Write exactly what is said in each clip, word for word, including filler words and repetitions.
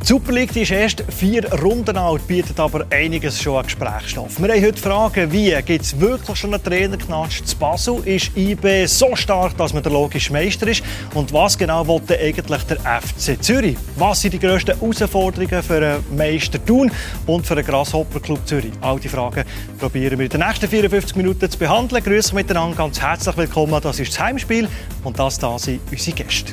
Die Super League die ist erst vier Runden alt, bietet aber einiges schon an Gesprächsstoff. Wir haben heute Fragen wie, gibt es wirklich schon einen Trainerknatsch zu Basel? Ist I B so stark, dass man der logische Meister ist? Und was genau will denn eigentlich der F C Zürich? Was sind die grössten Herausforderungen für einen Meister Thun und für den Grasshopper Club Zürich? All diese Fragen probieren wir in den nächsten vierundfünfzig Minuten zu behandeln. Grüße miteinander, ganz herzlich willkommen. Das ist das Heimspiel und das da sind unsere Gäste.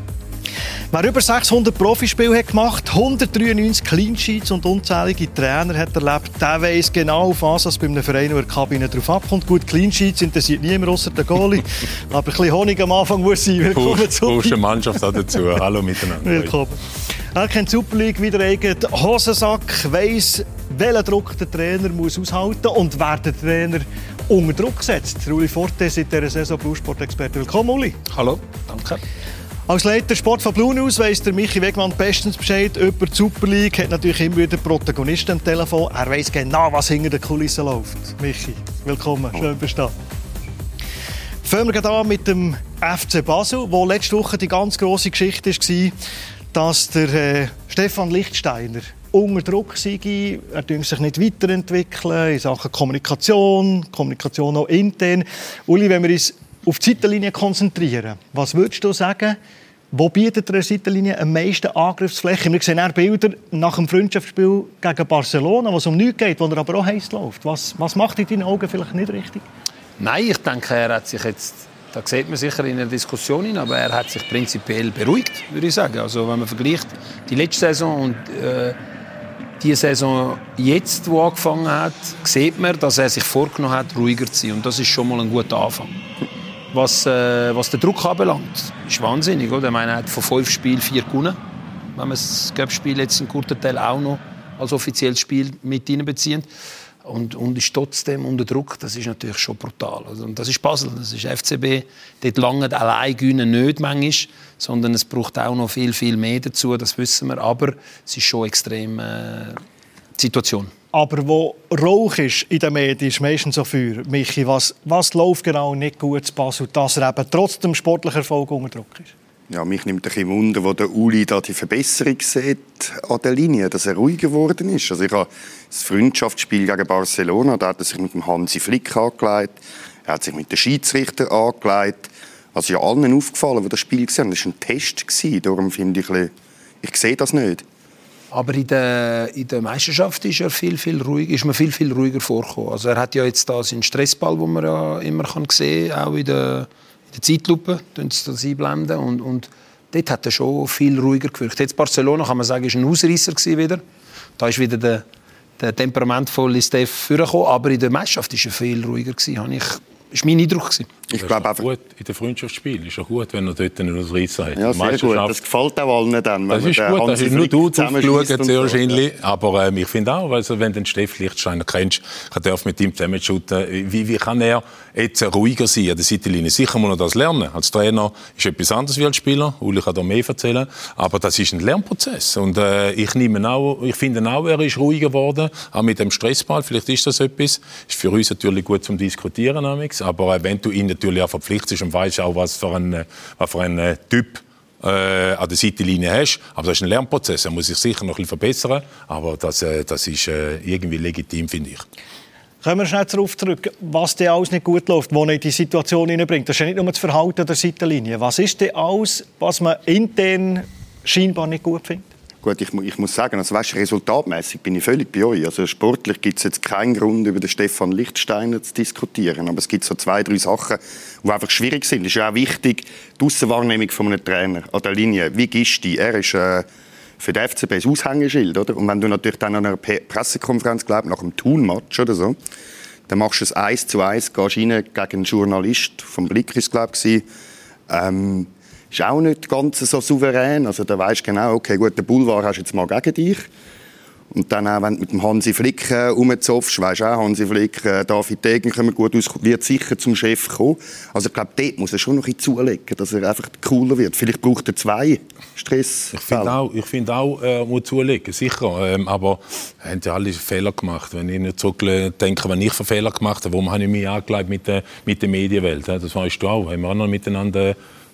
Wer über sechshundert Profispiele hat gemacht, hundertdreiundneunzig Clean Sheets und unzählige Trainer hat erlebt, der weiss genau, auf was es bei einem Verein oder Kabine drauf abkommt. Gut, Clean Sheets interessiert niemand außer der Goalie, aber ein bisschen Honig am Anfang muss sein. Willkommen zu Push eine Mannschaft auch dazu. Hallo miteinander. Willkommen. Er kennt die Super League wie der eigene Hosensack, weiss, welchen Druck der Trainer muss aushalten und wer der Trainer unter Druck setzt. Uli Forte seit dieser Saison Blue-Sport-Experte. Willkommen, Uli. Hallo, danke. Als Leiter Sport von Blue News weiss der Michi Wegmann bestens Bescheid über die Super League. Hat natürlich immer wieder Protagonisten am Telefon. Er weiss genau, was hinter den Kulissen läuft. Michi, willkommen. Schön, bist du da. Fangen wir an mit dem F C Basel, wo letzte Woche die ganz grosse Geschichte war, dass der äh, Stefan Lichtsteiner unter Druck sei. Er will sich nicht weiterentwickeln in Sachen Kommunikation, Kommunikation auch intern. Uli, wenn wir uns auf die Seitenlinie konzentrieren. Was würdest du sagen, wo bietet der Seitenlinie am meisten Angriffsfläche? Wir sehen Bilder nach dem Freundschaftsspiel gegen Barcelona, wo es um nichts geht, wo er aber auch heiß läuft. Was, was macht in deinen Augen vielleicht nicht richtig? Nein, ich denke, er hat sich jetzt, da sieht man sicher in der Diskussion hin, aber er hat sich prinzipiell beruhigt, würde ich sagen. Also wenn man vergleicht die letzte Saison und äh, die Saison jetzt, die angefangen hat, sieht man, dass er sich vorgenommen hat, ruhiger zu sein. Und das ist schon mal ein guter Anfang. Was, äh, was den Druck anbelangt, ist wahnsinnig. Oder? Ich meine, er hat von fünf Spielen vier gewonnen. Wenn man das Cup-Spiel jetzt einen guten Teil auch noch als offizielles Spiel mit hineinbezieht. Und, und ist trotzdem unter Druck. Das ist natürlich schon brutal. Also, und das ist Basel, das ist F C B. Dort lange allein gewinnen nicht manchmal, sondern es braucht auch noch viel, viel mehr dazu. Das wissen wir. Aber es ist schon eine extreme äh, Situation. Aber wo Rauch ist in den Medien, ist meistens so Feuer. Michi, was, was läuft genau nicht gut zu Basel, dass er eben trotz dem sportlichen Erfolg unter Druck ist? Ja, mich nimmt ein bisschen Wunder, wo der Uli da die Verbesserung sieht an der Linie, dass er ruhiger geworden ist. Also ich habe das Freundschaftsspiel gegen Barcelona, da hat er sich mit dem Hansi Flick angelegt, er hat sich mit dem Schiedsrichter angelegt. Also ja allen aufgefallen, die das Spiel gesehen haben. Das war ein Test. Darum finde ich, ich sehe das nicht. Aber in der, in der Meisterschaft ist er viel, viel ruhiger, ist man viel, viel ruhiger vorgekommen. Also er hat ja jetzt da seinen Stressball, den man ja immer sehen kann, auch in der, in der Zeitlupe, das einblenden. Und, und dort hat er schon viel ruhiger gewirkt. Jetzt Barcelona, kann man sagen, ist ein Ausreißer wieder. Da ist wieder der, der temperamentvolle Steph vorgekommen. Aber in der Meisterschaft war er viel ruhiger gewesen, ich Das war mein Eindruck. Ich glaube einfach gut in den Freundschaftsspielen. Ist auch gut, wenn er dort einen Ausreißer hat. Ja, sehr gut. Das gefällt auch allen dann. Das ist gut, das ist nur du aufgeschaut, sehr wahrscheinlich. So. Aber äh, ich finde auch, also, wenn du den Steff Lichtsteiner kennst, er darf mit ihm zusammenschuten. Wie, wie kann er jetzt ruhiger sein an der Seitenlinie? Sicher muss er das lernen. Als Trainer ist etwas anderes wie als Spieler. Uli kann da mehr erzählen. Aber das ist ein Lernprozess. Und äh, ich, nehme auch, ich finde auch, er ist ruhiger geworden. Auch mit dem Stressball. Vielleicht ist das etwas. Ist für uns natürlich gut zum Diskutieren. Aber äh, wenn du ihn natürlich auch verpflichtest und weißt auch, was für ein, was für ein äh, Typ äh, an der Seitenlinie hast. Aber das ist ein Lernprozess. Er muss sich sicher noch ein bisschen verbessern. Aber das, äh, das ist äh, irgendwie legitim, finde ich. Kommen wir schnell darauf zurück, was denn alles nicht gut läuft, was in die Situation hineinbringt. Das ist ja nicht nur das Verhalten der Seitenlinie. Was ist denn alles, was man intern scheinbar nicht gut findet? Gut, ich, ich muss sagen, also, weißt, resultatmäßig bin ich völlig bei euch. Also, sportlich gibt es jetzt keinen Grund, über den Stefan Lichtsteiner zu diskutieren. Aber es gibt so zwei, drei Sachen, die einfach schwierig sind. Es ist ja auch wichtig, die Aussenwahrnehmung von einem Trainer an der Linie. Wie gibst du die? Er ist äh, für den F C B ein Aushängeschild. Oder? Und wenn du natürlich dann an einer Pressekonferenz, glaub, nach einem Thun-Match oder so, dann machst du es eins zu eins, gehst rein gegen einen Journalist vom Blick, ist glaube ich, ähm, ist auch nicht ganz so souverän. Also da weisst du genau, okay, gut, den Boulevard hast du jetzt mal gegen dich. Und dann auch, wenn du mit dem Hansi Flick äh, rumzopfst, weisst du auch, Hansi Flick, äh, David Degen kommen gut aus, wird sicher zum Chef kommen. Also ich glaube, dort muss er schon noch ein bisschen zulegen, dass er einfach cooler wird. Vielleicht braucht er zwei Stress. Ich finde auch, ich find auch er muss zulegen, sicher. Ähm, aber er hat ja alle Fehler gemacht. Wenn ich nicht zurückdenke, wenn ich für Fehler gemacht habe, warum habe ich mich angelegt mit der, mit der Medienwelt? Das weißt du auch. Haben wir auch noch miteinander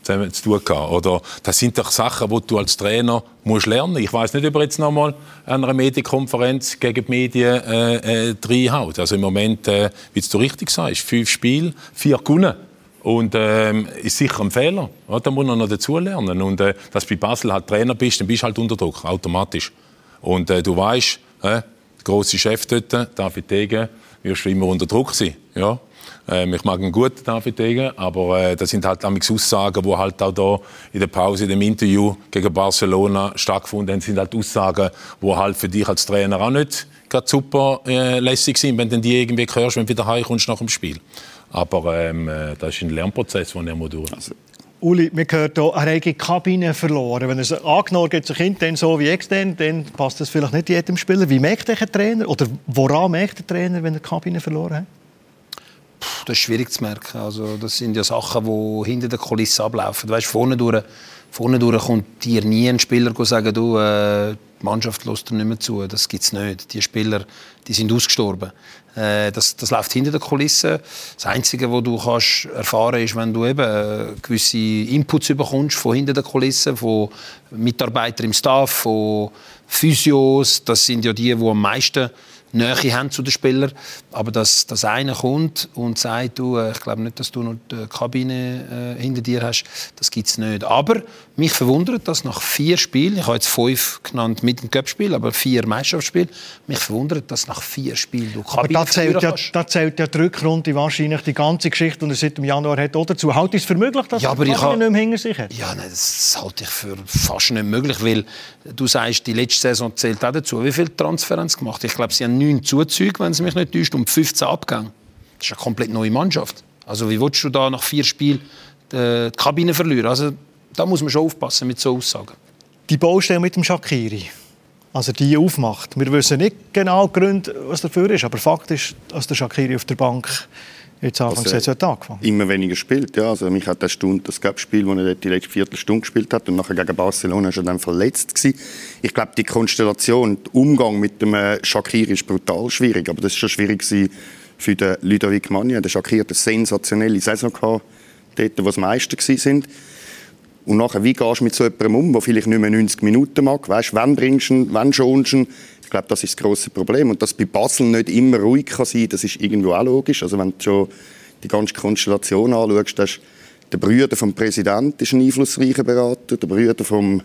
zusammen zu tun gehabt. Oder das sind doch Sachen, die du als Trainer musst lernen. Ich weiß nicht, ob er jetzt noch mal an einer Medienkonferenz gegen die Medien äh, äh, reinhaut. Also im Moment, äh, wie du richtig sagst, fünf Spiele, vier gewonnen. Und ähm, ist sicher ein Fehler. Ja, da muss er noch dazulernen. Und äh, dass du bei Basel halt Trainer bist, dann bist du halt unter Druck, automatisch. Und äh, du weißt, äh, der grosse Chef dort, David Degen, wirst du immer unter Druck sein. Ja? Ähm, ich mag ihn gut, David Degen, aber äh, das sind halt Aussagen, die halt auch da in der Pause, in dem Interview gegen Barcelona stattgefunden haben, sind halt Aussagen, die halt für dich als Trainer auch nicht gerade super äh, lässig sind, wenn du die irgendwie hörst, wenn du wieder heimkommst nach dem Spiel. Aber ähm, das ist ein Lernprozess, den er durch muss. Also. Uli, wir hören hier, er hat die Kabine verloren. Wenn er es angenommen geht, sich intern so wie extern, dann passt das vielleicht nicht jedem Spieler. Wie merkt der Trainer oder woran merkt der Trainer, wenn er die Kabine verloren hat? Das ist schwierig zu merken. Also, das sind ja Sachen, die hinter der Kulisse ablaufen. Weißt, vorne durch, vorne durch kommt dir nie ein Spieler sagen, du, äh, die Mannschaft lässt dir nicht mehr zu. Das gibt es nicht. Die Spieler, die sind ausgestorben. Äh, das, das läuft hinter der Kulisse. Das Einzige, was du kannst erfahren kannst, ist, wenn du eben äh, gewisse Inputs bekommst von hinter der Kulisse, von Mitarbeitern im Staff, von Physios. Das sind ja die, die am meisten Nähe haben zu den Spielern. Aber dass, dass einer kommt und sagt, du, ich glaube nicht, dass du noch die Kabine äh, hinter dir hast, das gibt es nicht. Aber mich verwundert, dass nach vier Spielen, ich habe jetzt fünf genannt mit dem Cup-Spiel, aber vier Meisterschaftsspiele, mich verwundert, dass nach vier Spielen du Kabine aber da zählt, ja, da zählt ja die Rückrunde wahrscheinlich die ganze Geschichte, die er seit dem Januar hat, oder dazu. Hält es für möglich, dass ja, er die Kabine ha- nicht mehr hinter sich hat? Ja, nein, das halte ich für fast nicht möglich, weil du sagst, die letzte Saison zählt auch dazu. Wie viele Transfer haben sie gemacht? Ich glaube, sie haben neun Zuzüge, wenn es mich nicht täuscht, und fünfzehn Abgänge. Das ist eine komplett neue Mannschaft. Also wie willst du da nach vier Spielen die Kabine verlieren? Also da muss man schon aufpassen mit so Aussagen. Die Baustelle mit dem Shaqiri, also die aufmacht. Wir wissen nicht genau die Gründe, was dafür ist, aber Fakt ist, dass der Shaqiri auf der Bank jetzt Anfang der Saison angefangen hat. Immer weniger spielt. Ja, also mich hat das Stunde das Cup-Spiel, wo er die letzte Viertelstunde gespielt hat und nachher gegen Barcelona ist er dann verletzt gewesen. Ich glaube, die Konstellation, der Umgang mit dem Shaqiri ist brutal schwierig, aber das ist schon schwierig gewesen für den Ludovic Magna. Der Shaqiri hat eine sensationelle Saison gehabt, dort, wo es Meister waren. Und nachher, wie gehst du mit so jemandem um, der vielleicht nicht mehr neunzig Minuten mag? Weißt, wann bringst du ihn, wann schonst du ihn? Ich glaube, das ist das grosse Problem. Und dass bei Basel nicht immer ruhig kann sein kann, das ist irgendwo auch logisch. Also wenn du schon die ganze Konstellation anschaust, hast der Bruder vom Präsidenten ist ein einflussreicher Berater, der Bruder vom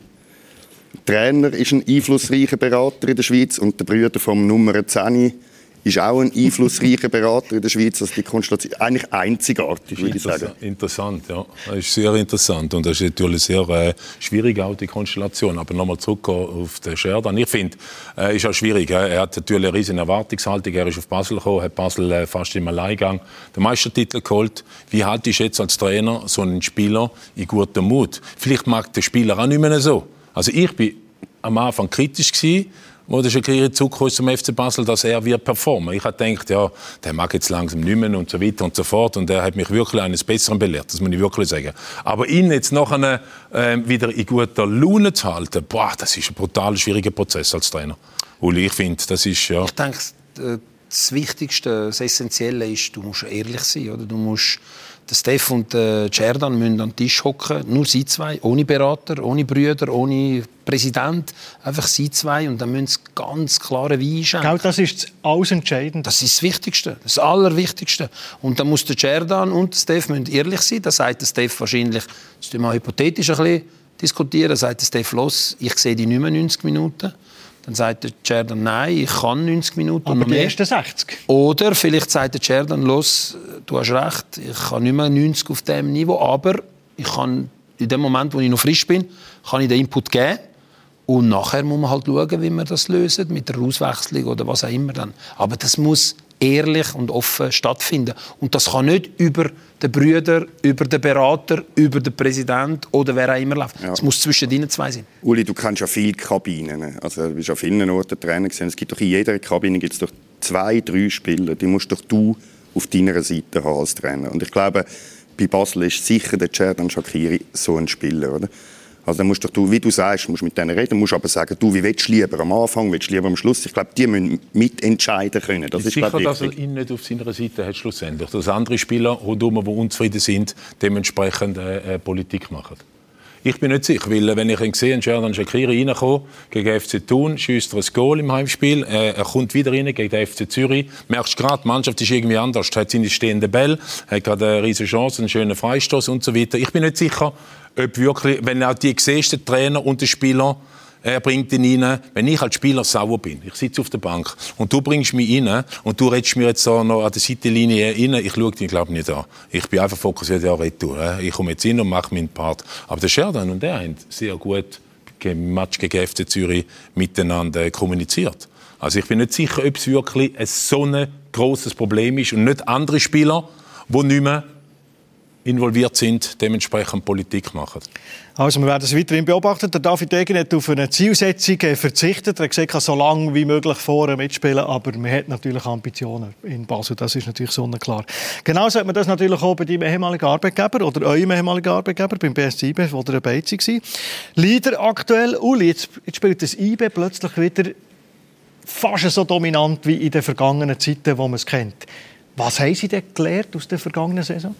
Trainer ist ein einflussreicher Berater in der Schweiz und der Bruder vom Nummer zehn ist auch ein einflussreicher Berater in der Schweiz. Also die Konstellation eigentlich einzigartig, würde ich sagen. Interessant, ja. Das ist sehr interessant und das ist natürlich sehr äh, schwierig, auch die Konstellation. Aber nochmal zurück auf den Scherdan. Ich finde, es äh, ist auch schwierig. Äh. Er hat natürlich eine riesige Erwartungshaltung. Er ist auf Basel gekommen, hat Basel äh, fast im Alleingang den Meistertitel geholt. Wie haltest du jetzt als Trainer so einen Spieler in gutem Mut? Vielleicht mag der Spieler auch nicht mehr so. Also ich bin am Anfang kritisch gewesen, wo der Shaqiri zurückkommt zum F C Basel, dass er wird performen. Ich habe gedacht, ja, der mag jetzt langsam nicht mehr und so weiter und so fort. Und er hat mich wirklich eines Besseren belehrt, das muss ich wirklich sagen. Aber ihn jetzt nachher äh, wieder in guter Laune zu halten, boah, das ist ein brutal schwieriger Prozess als Trainer. Uli, ich finde, das ist, ja... Ich denke, das Wichtigste, das Essentielle ist, du musst ehrlich sein, oder? Du musst... Der Steph und der Scherdan müssen an den Tisch hocken, nur sie zwei, ohne Berater, ohne Brüder, ohne Präsident, einfach sie zwei und dann müssen sie ganz klare Wein schenken. Genau, das ist alles entscheidend. Das ist das Wichtigste, das Allerwichtigste. Und dann muss der Scherdan und der Steph müssen ehrlich sein. Da sagt der Steph wahrscheinlich, das ist mal hypothetisch ein bisschen diskutieren, da sagt der Steph, los, ich sehe die nicht mehr neunzig Minuten. Dann sagt der Scherdan, nein, ich kann neunzig Minuten aber und noch die mehr. ersten sechzig. Oder vielleicht sagt der Scherdan, los, du hast recht, ich kann nicht mehr neunzig auf diesem Niveau, aber ich kann in dem Moment, wo ich noch frisch bin, kann ich den Input geben. Und nachher muss man halt schauen, wie wir das lösen, mit der Auswechslung oder was auch immer dann. Aber das muss ehrlich und offen stattfinden. Und das kann nicht über den Brüder, über den Berater, über den Präsident oder wer auch immer läuft. Es ja. muss zwischen ihnen zwei sein. Uli, du kennst ja viele Kabinen. Also, du bist an vielen Orten Trainer gewesen. Es gibt doch in jeder Kabine gibt's doch zwei, drei Spieler. Die musst doch du auf deiner Seite haben als Trainer. Und ich glaube, bei Basel ist sicher der Scherdan Shaqiri so ein Spieler, oder? Also dann musst du, wie du sagst, musst mit denen reden, musst aber sagen, du, wie willst du lieber am Anfang, willst du lieber am Schluss? Ich glaube, die müssen mitentscheiden können. Das ist, ist sicher, glaube, dass er ihn nicht auf seiner Seite hat schlussendlich, dass andere Spieler rundherum, die unzufrieden sind, dementsprechend äh, Politik machen. Ich bin nicht sicher, weil wenn ich ihn sehe, Xherdan Shaqiri reinkommt, gegen F C Thun, schiesst er ein Goal im Heimspiel, äh, er kommt wieder rein gegen den F C Zürich, merkst gerade, die Mannschaft ist irgendwie anders, hat seine stehende Bälle, hat gerade eine riesige Chance, einen schönen Freistoß und so weiter. Ich bin nicht sicher, ob wirklich, wenn auch die siehst, der Trainer und der Spieler, er bringt ihn rein, wenn ich als Spieler sauer bin, ich sitze auf der Bank und du bringst mich rein und du redest mir jetzt so noch an der Seitenlinie rein, ich schaue dich, glaube ich, nicht an. Ich bin einfach fokussiert, ja, retour. Ich komme jetzt rein und mache meinen Part. Aber der Xherdan und er haben sehr gut im Match gegen F C Zürich miteinander kommuniziert. Also ich bin nicht sicher, ob es wirklich ein so ein grosses Problem ist und nicht andere Spieler, die nicht mehr involviert sind, dementsprechend Politik machen. Also wir werden es weiterhin beobachten. Der David Degen hat auf eine Zielsetzung verzichtet. Er hat gesagt, er kann so lange wie möglich vorne mitspielen, aber man hat natürlich Ambitionen in Basel. Das ist natürlich sonnenklar. Genauso hat man das natürlich auch bei deinem ehemaligen Arbeitgeber oder eurem ehemaligen Arbeitgeber beim B S C I B, wo der dabei war. Leider aktuell, Uli, jetzt, jetzt spielt das I B plötzlich wieder fast so dominant wie in den vergangenen Zeiten, wo man es kennt. Was haben Sie denn gelernt aus der vergangenen Saison?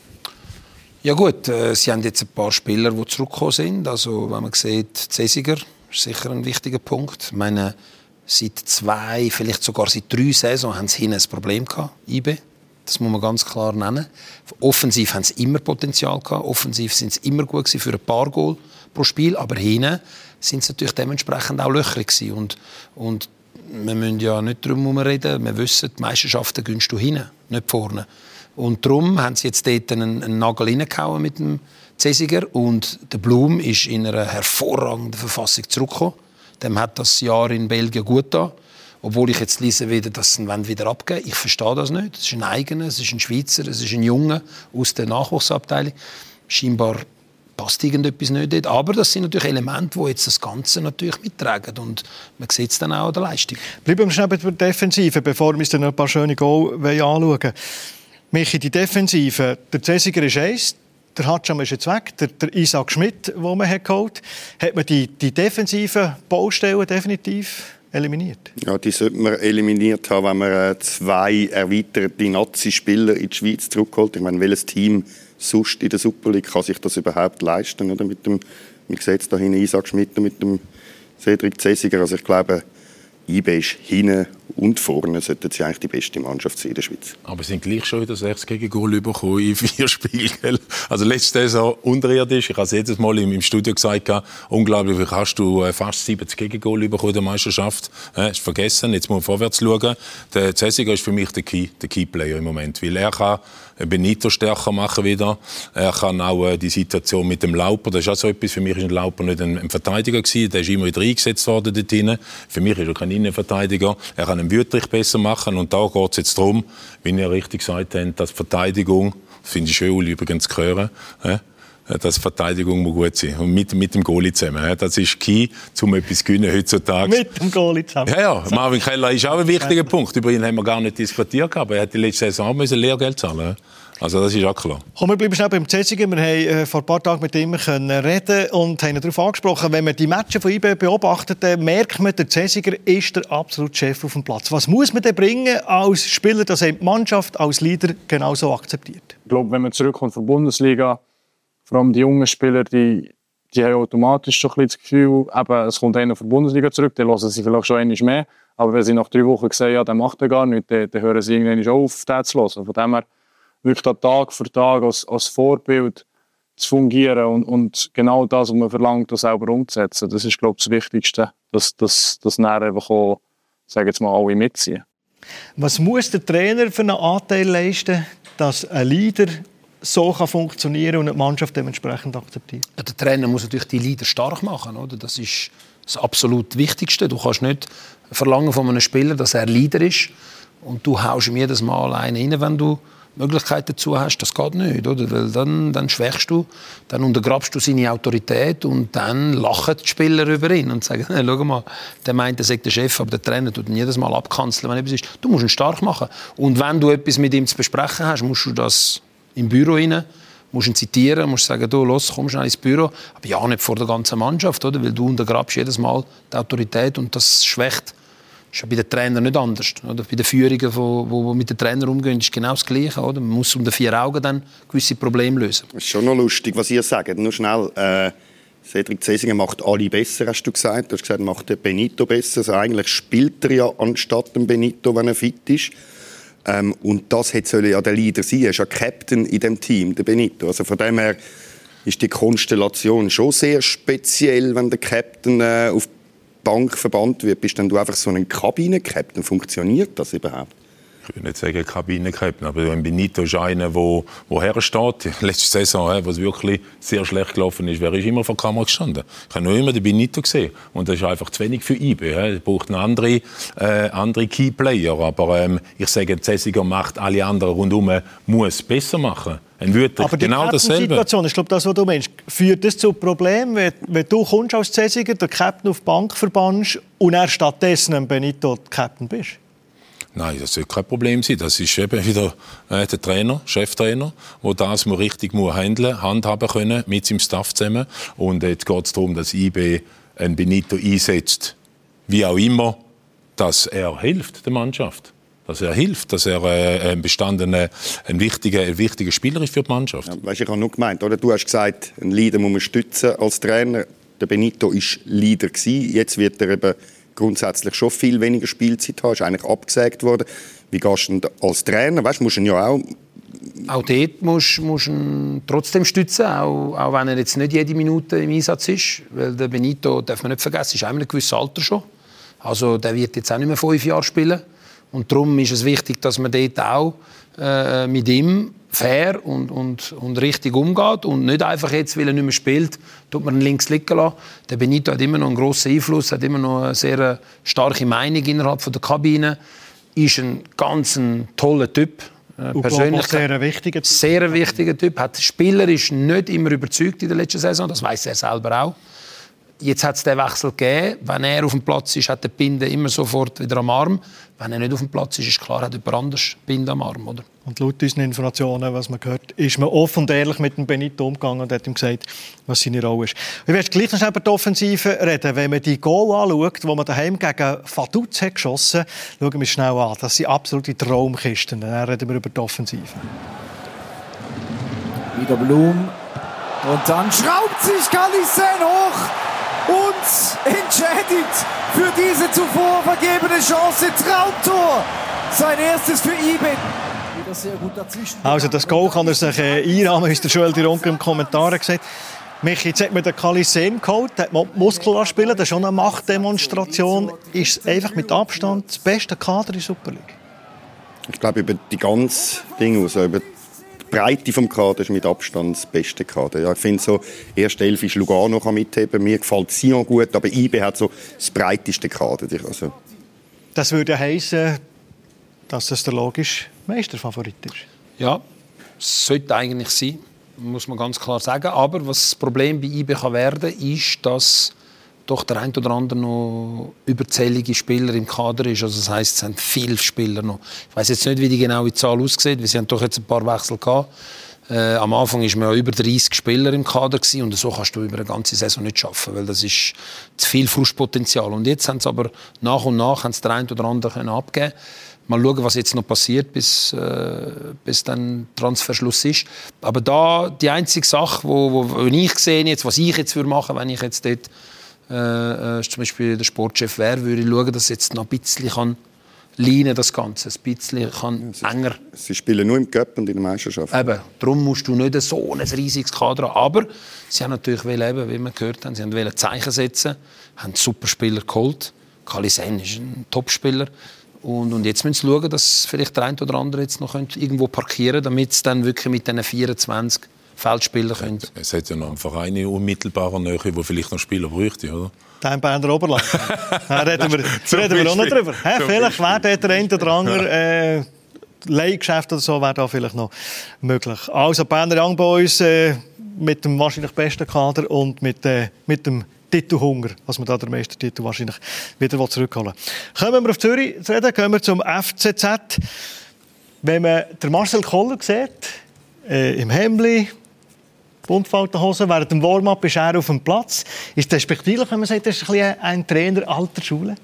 Ja gut, äh, sie haben jetzt ein paar Spieler, die zurückgekommen sind. Also wenn man sieht, Cesiger ist sicher ein wichtiger Punkt. Ich meine, seit zwei, vielleicht sogar seit drei Saisons haben sie hinten ein Problem gehabt, I B. Das muss man ganz klar nennen. Offensiv haben sie immer Potenzial gehabt. Offensiv sind sie immer gut gewesen für ein paar Goal pro Spiel. Aber hinten sind sie natürlich dementsprechend auch löchrig gewesen. Und, und wir müssen ja nicht darum reden. Wir wissen, die Meisterschaften gönnst du hinten, nicht vorne. Und darum haben sie jetzt dort einen, einen Nagel reingehauen mit dem Cesiger. Und der Blum ist in einer hervorragenden Verfassung zurückgekommen. Dem hat das Jahr in Belgien gut getan. Obwohl ich jetzt lese wieder, dass sie ihn wieder abgeben wollen. Ich verstehe das nicht. Es ist ein Eigener, es ist ein Schweizer, es ist ein Junge aus der Nachwuchsabteilung. Scheinbar passt irgendetwas nicht dort. Aber das sind natürlich Elemente, die jetzt das Ganze natürlich mittragen. Und man sieht es dann auch an der Leistung. Bleiben wir schnell bei der Defensive, bevor wir uns dann noch ein paar schöne Goal anschauen. Michi, die Defensive, der Cesiger ist eins, der Hatscham ist jetzt weg, der, der Isaac Schmidt, den man hat geholt hat. Hat man die, die defensiven Baustellen definitiv eliminiert? Ja, die sollte man eliminiert haben, wenn man zwei erweiterte Nazi-Spieler in die Schweiz zurückholt. Ich meine, welches Team sonst in der Super League kann sich das überhaupt leisten? Oder? Mit dem, man sieht es da hinten, Isaac Schmidt und mit dem Cedric Cesiger. Also ich glaube, I B ist hinten und vorne sollten sie eigentlich die beste Mannschaft sein in der Schweiz. Aber sie sind gleich schon wieder sechs Gegengol bekommen in vier Spielen. Also letzte Saison unterirdisch. Ich habe es jedes Mal im, im Studio gesagt, unglaublich, wie hast du fast siebzig Gegengol bekommen in der Meisterschaft. Äh, hast vergessen, jetzt muss man vorwärts schauen. Der Cesiger ist für mich der Key, der Key-Player im Moment, weil er kann Benito stärker machen wieder. Er kann auch äh, die Situation mit dem Lauper, das ist auch so etwas, für mich ist ein Lauper nicht ein, ein Verteidiger gewesen, der ist immer wieder eingesetzt worden dort hinten. Für mich ist er kein Innenverteidiger. Er kann einen Wüttrich besser machen und da geht es jetzt darum, wie ihr richtig gesagt habt, dass Verteidigung, das finde ich schön, Uli, übrigens zu hören, äh, dass Verteidigung muss gut sein und mit, mit dem Goalie zusammen. Das ist key, um etwas zu gewinnen heutzutage. Mit dem Goalie zusammen. Ja, ja. Marvin Keller ist auch ein wichtiger Punkt. Über ihn haben wir gar nicht diskutiert, aber er hat die letzte Saison auch Lehrgeld zahlen. Also das ist auch klar. Komm, wir bleiben schnell beim Cesiger. Wir haben äh, vor ein paar Tagen mit ihm können reden und haben darauf angesprochen, wenn man die Matches von I B beobachtet, merkt man, der Cesiger ist der absolute Chef auf dem Platz. Was muss man denn bringen als Spieler, dass die Mannschaft als Leader genauso akzeptiert? Ich glaube, wenn man zurückkommt von der Bundesliga, vor allem die jungen Spieler, die, die haben automatisch schon ein bisschen das Gefühl, eben, es kommt einer von der Bundesliga zurück, dann hören sie vielleicht schon einmal mehr. Aber wenn sie nach drei Wochen sehen, ja, der macht ja gar nichts, dann, dann hören sie irgendwann auch auf, den zu hören. Von dem her wirklich Tag für Tag als, als Vorbild zu fungieren und, und genau das, was man verlangt, das selber umzusetzen. Das ist, glaube ich, das Wichtigste, dass, dass, dass nachher einfach auch, sagen jetzt mal, alle mitziehen. Was muss der Trainer für einen Anteil leisten, dass ein Leader so kann funktionieren und die Mannschaft dementsprechend akzeptiert? Ja, der Trainer muss natürlich die Leader stark machen, oder? Das ist das absolut Wichtigste. Du kannst nicht verlangen von einem Spieler, dass er Leader ist und du haust ihm jedes Mal einen rein, wenn du Möglichkeit dazu hast. Das geht nicht, oder? Weil dann, dann schwächst du, dann untergrabst du seine Autorität und dann lachen die Spieler über ihn und sagen, hey, schau mal, der meint, er sei der Chef, aber der Trainer tut ihn jedes Mal abkanzeln, wenn etwas ist. Du musst ihn stark machen. Und wenn du etwas mit ihm zu besprechen hast, musst du das im Büro rein, musst ihn zitieren, musst sagen, du, los, komm schnell ins Büro. Aber ja, nicht vor der ganzen Mannschaft, oder? Weil du untergrabst jedes Mal die Autorität und das schwächt. Das ist ja bei den Trainern nicht anders. Oder? Bei den Führungen, die wo, wo mit den Trainern umgehen, ist genau das Gleiche. Oder? Man muss um die vier Augen dann gewisse Probleme lösen. Das ist schon noch lustig, was ihr sagt. Nur schnell, äh, Cedric Zesinger macht alle besser, hast du gesagt. Du hast gesagt, macht den Benito besser. Also eigentlich spielt er ja anstatt dem Benito, wenn er fit ist. Ähm, und das soll ja der Leader sein. Er ist ja Captain in dem Team, der Benito. Also von dem her ist die Konstellation schon sehr speziell, wenn der Captain äh, auf die Bank verbannt wird. Bist dann du einfach so ein Kabinen-Captain? Funktioniert das überhaupt? Ich will nicht sagen Kabinen-Captain, aber ein Benito ist einer, der hersteht. Letzte Saison, wo es wirklich sehr schlecht gelaufen ist, wer ist immer vor der Kamera gestanden. Ich habe noch immer den Benito gesehen. Und das ist einfach zu wenig für I B. Er braucht noch andere, äh, andere Key-Player. Aber ähm, ich sage, Zesiger macht alle anderen rundherum, muss besser machen. Aber die genau Captain-Situation, ich glaube, das, was du meinst, führt das zu Problemen, wenn, wenn du kommst als Zesiger, der Captain auf die Bank verbannst und er stattdessen ein Benito Captain bist? Nein, das soll kein Problem sein. Das ist eben wieder äh, der Trainer, Cheftrainer, der das mal richtig muss handeln, handhaben können mit seinem Staff zusammen. Und jetzt geht es darum, dass I B einen Benito einsetzt, wie auch immer, dass er hilft der Mannschaft. Dass er hilft, dass er äh, ein bestandener, ein wichtiger, ein wichtiger Spieler ist für die Mannschaft. Ja, weißt, ich habe nur gemeint, oder? Du hast gesagt, einen Leader muss man stützen als Trainer. Der Benito war Leader gewesen. Jetzt wird er eben grundsätzlich schon viel weniger Spielzeit haben. Ist eigentlich abgesägt worden. Wie gehst du denn als Trainer? Weißt, musst du ihn ja auch... Auch dort musst du ihn trotzdem stützen, auch, auch wenn er jetzt nicht jede Minute im Einsatz ist. Weil der Benito, darf man nicht vergessen, ist auch in einem gewissen Alter schon. Also der wird jetzt auch nicht mehr fünf Jahre spielen. Und darum ist es wichtig, dass man dort auch äh, mit ihm fair und, und, und richtig umgeht und nicht einfach jetzt, weil er nicht mehr spielt, tut man ihn links liegen lassen. Der Benito hat immer noch einen grossen Einfluss, hat immer noch eine sehr starke Meinung innerhalb von der Kabine, ist ein ganz ein toller Typ. Äh, persönlich sehr ein wichtiger Typ. Sehr ein wichtiger Typ. Hat Spieler ist nicht immer überzeugt in der letzten Saison, das weiß er selber auch. Jetzt hat es den Wechsel gegeben. Wenn er auf dem Platz ist, hat der Binde immer sofort wieder am Arm. Wenn er nicht auf dem Platz ist, ist klar, hat jemand anders Binde am Arm. Oder? Und laut unseren Informationen, was man gehört, ist man offen und ehrlich mit dem Benito umgegangen und hat ihm gesagt, was seine Rolle ist. Ich werde gleich noch über die Offensive reden. Wenn man die Goal anschaut, die man daheim gegen Vaduz hat geschossen, schauen wir schnell an. Das sind absolute Traumkisten. Dann reden wir über die Offensive. Wieder Blum. Und dann schraubt sich Kalisen hoch und entscheidet für diese zuvor vergebene Chance. Traumtor. Sein erstes für I B. Sehr gut dazwischen. Also das Goal kann er sich äh, einrahmen, wie der Joel Dironke im Kommentar gesagt. Michi, jetzt hat man den Kalisen geholt, hat man Muskel anspielen, das ist schon eine Machtdemonstration. Ist es einfach mit Abstand das beste Kader in der Super League? Ich glaube, über die ganze Dinge, also über die Breite des Kaders ist mit Abstand das beste Kader. Ja, ich finde so, erste Elf ist Lugano kann mitheben. Mir gefällt Sion gut, aber I B hat so das breiteste Kader. Also. Das würde heißen, dass das der logische Meisterfavorit ist. Ja, es sollte eigentlich sein, muss man ganz klar sagen. Aber was das Problem bei I B kann werden, ist, dass doch der ein oder andere noch überzählige Spieler im Kader ist. Also das heisst, es sind viele Spieler noch. Ich weiss jetzt nicht, wie die genaue Zahl aussieht, weil sie haben doch jetzt ein paar Wechsel gehabt. Äh, am Anfang war man ja über dreißig Spieler im Kader gewesen, und so kannst du über eine ganze Saison nicht schaffen, weil das ist zu viel Frustpotenzial. Und jetzt haben sie aber nach und nach haben sie den einen oder anderen abgeben können. Mal schauen, was jetzt noch passiert, bis, äh, bis dann Transferschluss ist. Aber da die einzige Sache, wo, wo, wo ich sehe, jetzt, was ich jetzt machen würde, wenn ich jetzt dort äh, äh, zum Beispiel der Sportchef wäre, würde ich schauen, dass es jetzt noch ein bisschen kann leinen, das Ganze, ein bisschen kann ja, sie, enger. Sie spielen nur im Cup und in der Meisterschaft. Eben, darum musst du nicht so ein riesiges Kader haben. Aber sie haben natürlich wollen, eben, wie wir gehört haben, sie wollten Zeichen setzen, haben super Spieler geholt. Kalisen ist ein Topspieler. Und, und jetzt müssen sie schauen, dass vielleicht der eine oder andere jetzt noch irgendwo parkieren könnte, damit sie dann wirklich mit diesen vierundzwanzig Feldspielern können. Es hat ja noch einen Verein in unmittelbarer Nähe, der vielleicht noch Spieler bräuchte, oder? Der im Berner Oberland. Da reden wir, reden wir auch noch drüber. He, vielleicht wäre der eine oder andere äh, Leihgeschäft oder so wäre da vielleicht noch möglich. Also Berner Young Boys äh, mit dem wahrscheinlich besten Kader und mit, äh, mit dem Titelhunger, was man da der Meistertitel wahrscheinlich wieder zurückholen will. Kommen wir auf Zürich zu reden, gehen wir zum F C Z. Wenn man den Marcel Koller sieht, äh, im Hemdli, Buntfaltenhose. Während dem Warm-up ist er auf dem Platz. Ist das respektierlich, wenn man sagt, das ist ein, bisschen ein Trainer alter Schule?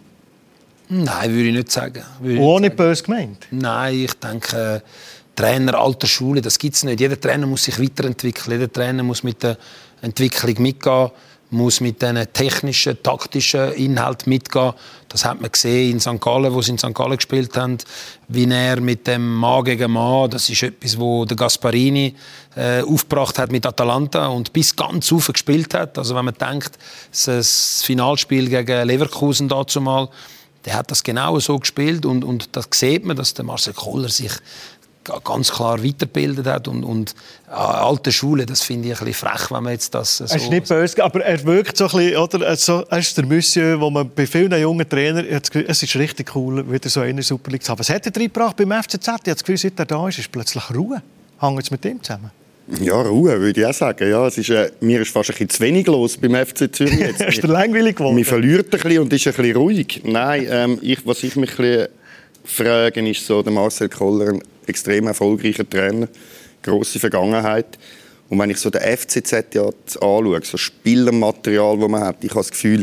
Nein, würde ich nicht sagen. Würde auch nicht böse gemeint? Nein, ich denke, Trainer alter Schule, das gibt es nicht. Jeder Trainer muss sich weiterentwickeln. Jeder Trainer muss mit der Entwicklung mitgehen, muss mit diesen technischen, taktischen Inhalten mitgehen. Das hat man gesehen in Sankt Gallen, wo sie in Sankt Gallen gespielt haben, wie er mit dem Mann gegen Mann, das ist etwas, wo der Gasparini äh, aufgebracht hat mit Atalanta und bis ganz rauf gespielt hat. Also wenn man denkt, das Finalspiel gegen Leverkusen dazu mal, der hat das genau so gespielt und, und da sieht man, dass der Marcel Koller sich ganz klar weitergebildet hat und, und äh, alte Schule, das finde ich ein bisschen frech, wenn man jetzt das so... Er ist nicht böse, aber er wirkt so ein bisschen, oder? So, er ist der Monsieur, wo man bei vielen jungen Trainern, es ist richtig cool, wieder so eine Super League zu haben. Was hat er reingebracht beim F C Z? Ich habe das Gefühl, seit er da ist, ist plötzlich Ruhe. Hängt es mit ihm zusammen? Ja, Ruhe, würde ich auch sagen. Ja, es ist, äh, mir ist fast ein bisschen zu wenig los beim F C Zürich jetzt. Ist der langweilig geworden? Man verliert ein bisschen und ist ein bisschen ruhig. Nein, ähm, ich, was ich mich ein bisschen frage, ist so, der Marcel Koller, ein extrem erfolgreicher Trainer, grosse Vergangenheit. Und wenn ich so den F C Z ja anschaue, so Spielermaterial, das man hat, ich habe das Gefühl,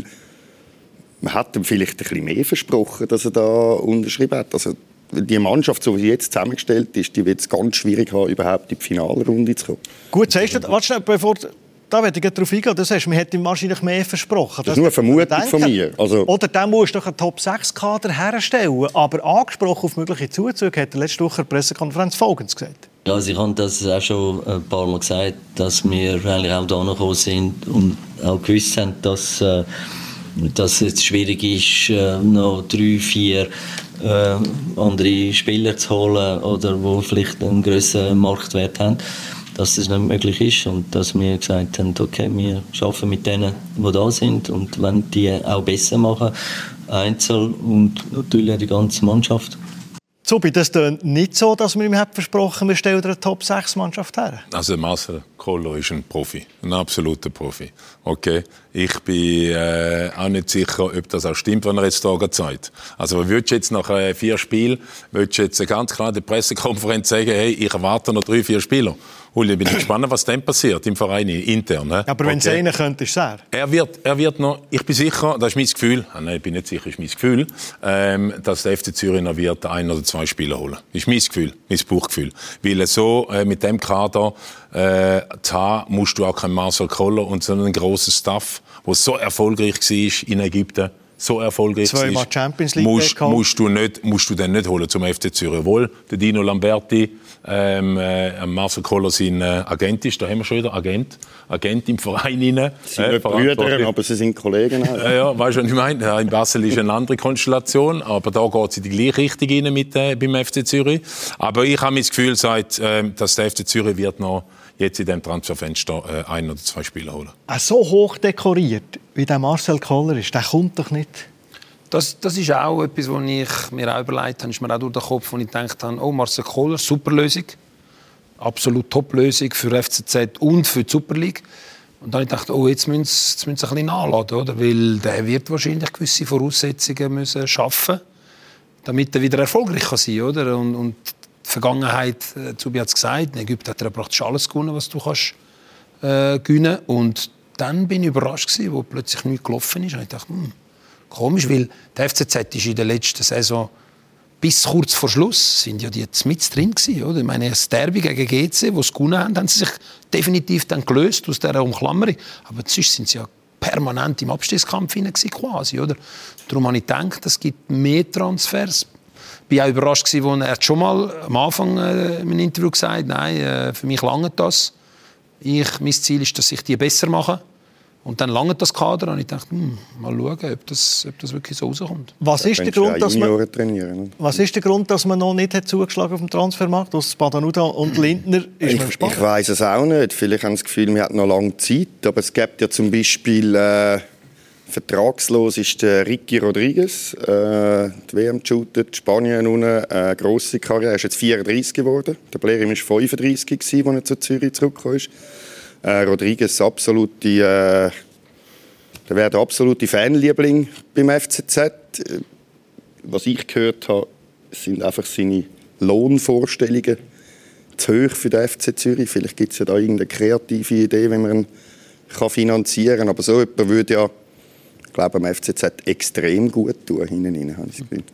man hat ihm vielleicht ein bisschen mehr versprochen, dass er da unterschrieben hat. Also, die Mannschaft, so wie sie jetzt zusammengestellt ist, die wird es ganz schwierig haben, überhaupt in die Finalrunde zu kommen. Gut, sagst du, warte schnell, bevor, da werde ich darauf eingehen, du sagst, man hätte ihm wahrscheinlich mehr versprochen. Das ist nur eine Vermutung von mir. Also oder der muss doch einen Top sechs Kader herstellen, aber angesprochen auf mögliche Zuzüge hat er letzte Woche in der Pressekonferenz Folgendes gesagt. Ja, also ich habe das auch schon ein paar Mal gesagt, dass wir eigentlich auch da gekommen sind und auch gewusst haben, dass, äh, dass es jetzt schwierig ist, äh, noch drei, vier äh, andere Spieler zu holen oder die vielleicht einen grösseren Marktwert haben, dass das nicht möglich ist und dass wir gesagt haben, okay, wir arbeiten mit denen, die da sind und wenn die auch besser machen, einzeln und natürlich die ganze Mannschaft. Zubi, das klingt nicht so, dass man ihm hat versprochen, wir stellen eine Top sechs Mannschaft her. Also Marcel Koller ist ein Profi, ein absoluter Profi. Okay, ich bin äh, auch nicht sicher, ob das auch stimmt, was er jetzt da sagt. Also würdest du jetzt nach äh, vier Spielen, würdest du jetzt ganz klar in der Pressekonferenz sagen, hey, ich erwarte noch drei, vier Spieler. Uli, ich bin gespannt, was dann passiert im Verein intern. He? Aber wenn es okay. einer könnte, ist es er. Er wird, er wird noch, ich bin sicher, das ist mein Gefühl, ah, nein, ich bin nicht sicher, das ist mein Gefühl, ähm, dass der F C Zürich noch wird ein oder zwei Spieler holen. Das ist mein Gefühl, mein Bauchgefühl. Weil so äh, mit dem Kader äh, zu haben, musst du auch keinen Marcel Koller und so einen grossen Staff, der so erfolgreich war in Ägypten, so erfolgreich war, Zweimal Champions League musst, musst du nicht, musst du den nicht holen zum F C Zürich. Wohl, der Dino Lamberti, ähm, äh, Marcel Koller sein äh, Agent ist, da haben wir schon wieder Agent, Agent im Verein rein. Sie sind nicht Brüder, aber sie sind Kollegen. Äh, ja, weißt du, was ich meine? Ja, in Basel ist eine andere Konstellation, aber da geht es in die gleiche Richtung rein mit äh, beim F C Zürich. Aber ich habe das Gefühl, seit, äh, dass der F C Zürich wird noch jetzt in diesem Transferfenster äh, ein oder zwei Spieler holen. Auch so hoch dekoriert, wie der Marcel Koller ist, der kommt doch nicht. Das, das ist auch etwas, was ich mir auch überlegt habe, ist mir auch durch den Kopf, wo ich gedacht habe, oh, Marcel Koller, super Lösung, absolut Top-Lösung für F C Z und für die Super League. Und dann habe ich gedacht, oh, jetzt müssen sie, jetzt müssen sie ein bisschen nachladen, oder? Weil der wird wahrscheinlich gewisse Voraussetzungen müssen schaffen, damit er wieder erfolgreich kann sein, oder? Und, und die Vergangenheit, äh, Zubi hat es gesagt, in Ägypten hat er praktisch alles gewonnen, was du kannst äh, gewinnen. Und dann bin ich überrascht gewesen, wo plötzlich nichts gelaufen ist. Und ich dachte, hm, komisch, weil der F C Z ist in der letzten Saison bis kurz vor Schluss sind ja die jetzt mit drin gewesen, oder? Ich meine, das Derby gegen G C, wo sie gewonnen haben, haben sie sich definitiv dann gelöst aus dieser Umklammerung. Aber sonst sind sie ja permanent im Abstiegskampf hinein gewesen, quasi, oder? Darum habe ich gedacht, es gibt mehr Transfers. Ich war auch überrascht gewesen, als er schon mal am Anfang äh, in einem Interview gesagt hat, nein, äh, für mich lange das. Ich, mein Ziel ist, dass ich die besser mache. Und dann lange das Kader und ich dachte, hm, mal schauen, ob das, ob das wirklich so rauskommt. Was ist, der Grund, dass man, was ist der Grund, dass man noch nicht hat zugeschlagen auf dem Transfermarkt? Aus Badanuda und Lindner ist ich, ich weiss es auch nicht. Vielleicht haben sie das Gefühl, wir hatten noch lange Zeit. Aber es gibt ja zum Beispiel äh, vertragslos ist der Ricky Rodriguez. Äh, die W M shootet, Spanien unten, äh, grosse Karriere. Er ist jetzt vierunddreißig geworden. Der Blerim war fünfunddreißig, als er zu Zürich zurückgekommen ist. Äh, Rodriguez, absolute, äh, der wäre der absolute Fanliebling beim F C Z. Äh, was ich gehört habe, sind einfach seine Lohnvorstellungen zu hoch für den F C Zürich. Vielleicht gibt es ja da irgendeine kreative Idee, wie man ihn kann finanzieren kann. Aber so jemand würde ja, ich glaube, am F C Z extrem gut tun, hinten rein, habe ich das Gefühl.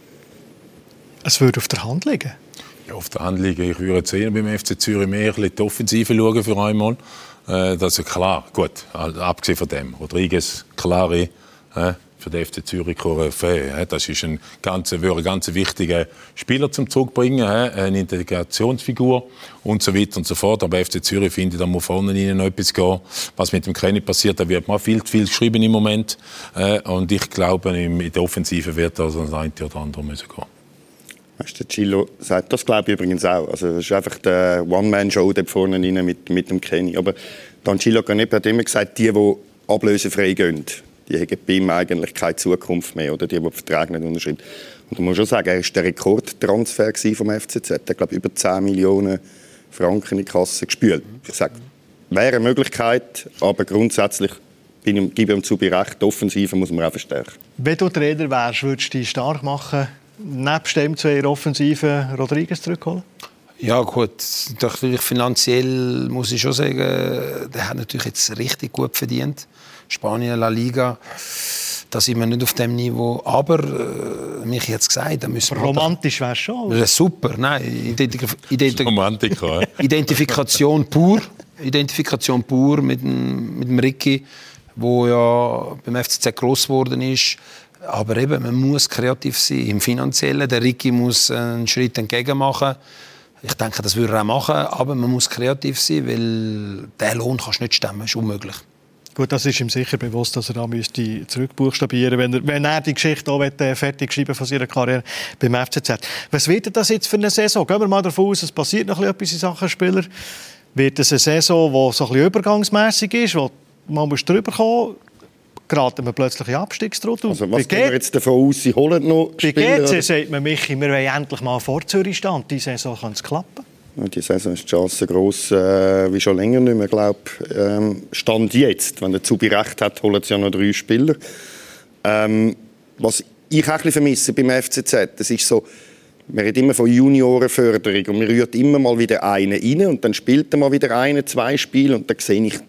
Es würde auf der Hand liegen? Ja, auf der Hand liegen. Ich würde jetzt eher beim F C Zürich mehr ein bisschen die Offensive schauen für einmal. Äh, das ist klar, gut, abgesehen von dem. Rodriguez, klare, äh, für den F C Zürich Koryphäe. Das ist ein ganz, ein ganz wichtiger Spieler zum Zurückbringen, eine Integrationsfigur und so weiter und so fort. Aber F C Zürich finde ich, da muss vorne rein noch etwas gehen. Was mit dem Kenny passiert, da wird mal viel, viel geschrieben im Moment. Und ich glaube, in der Offensive wird da so ein eine oder andere müssen gehen. Weißt du, Gillo sagt das, glaube ich übrigens auch. Also, das ist einfach der One-Man-Show dort vorne rein mit, mit dem Kenny. Aber dann Gillo Canepa hat immer gesagt, die, die ablösefrei gehen, die haben bei ihm eigentlich keine Zukunft mehr, oder die, die Verträge nicht unterschreiben. Und du musst schon sagen, er war der Rekordtransfer vom F C Z. Er hat, glaube ich, über zehn Millionen Franken in die Kasse gespült. Ich sage, wäre eine Möglichkeit, aber grundsätzlich bin ich, gebe ich ihm zu Recht, die Offensive muss man auch verstärken. Wenn du Trainer wärst, würdest du dich stark machen, nebst dem zu ihrer Offensive Rodriguez zurückholen? Ja gut, natürlich finanziell muss ich schon sagen, der hat natürlich jetzt richtig gut verdient. Spanien, La Liga, da sind wir nicht auf dem Niveau. Aber, äh, mich jetzt gesagt, da müssen wir... Romantisch wäre es schon. Das ist super, nein. Identif Identif Romantiker, Identifikation pur. Identifikation pur mit dem, mit dem Ricky, der ja beim F C Z gross geworden ist. Aber eben, man muss kreativ sein im Finanziellen. Der Ricky muss einen Schritt entgegen machen. Ich denke, das würde er auch machen, aber man muss kreativ sein, weil den Lohn kannst du nicht stemmen, das ist unmöglich. Gut, das ist ihm sicher bewusst, dass er da müsste zurückbuchstabieren müsste, wenn er, wenn er die Geschichte auch fertig schreiben von seiner Karriere beim F C Z. Was wird das jetzt für eine Saison? Gehen wir mal davon aus, es passiert noch etwas in Sachen Spieler. Wird es eine Saison, die so ein bisschen übergangsmässig ist, wo man drüber kommen muss? Geraten wir plötzlich in Abstiegsdruck? Also was gehen wir jetzt davon aus, sie holen noch Spieler? Bei G C sagt man, Michi, wir wollen endlich mal vor Zürich stehen. Diese Saison kann es klappen. Ja, die Saison ist die Chance gross, äh, wie schon länger nicht mehr, glaube ähm, Stand jetzt. Wenn der Zubi recht hat, holen sie ja noch drei Spieler. Ähm, was ich auch ein bisschen vermisse beim F C Z, das ist so, man redet immer von Juniorenförderung und man rührt immer mal wieder einen rein und dann spielt er mal wieder einen, zwei Spiele und dann sehe ich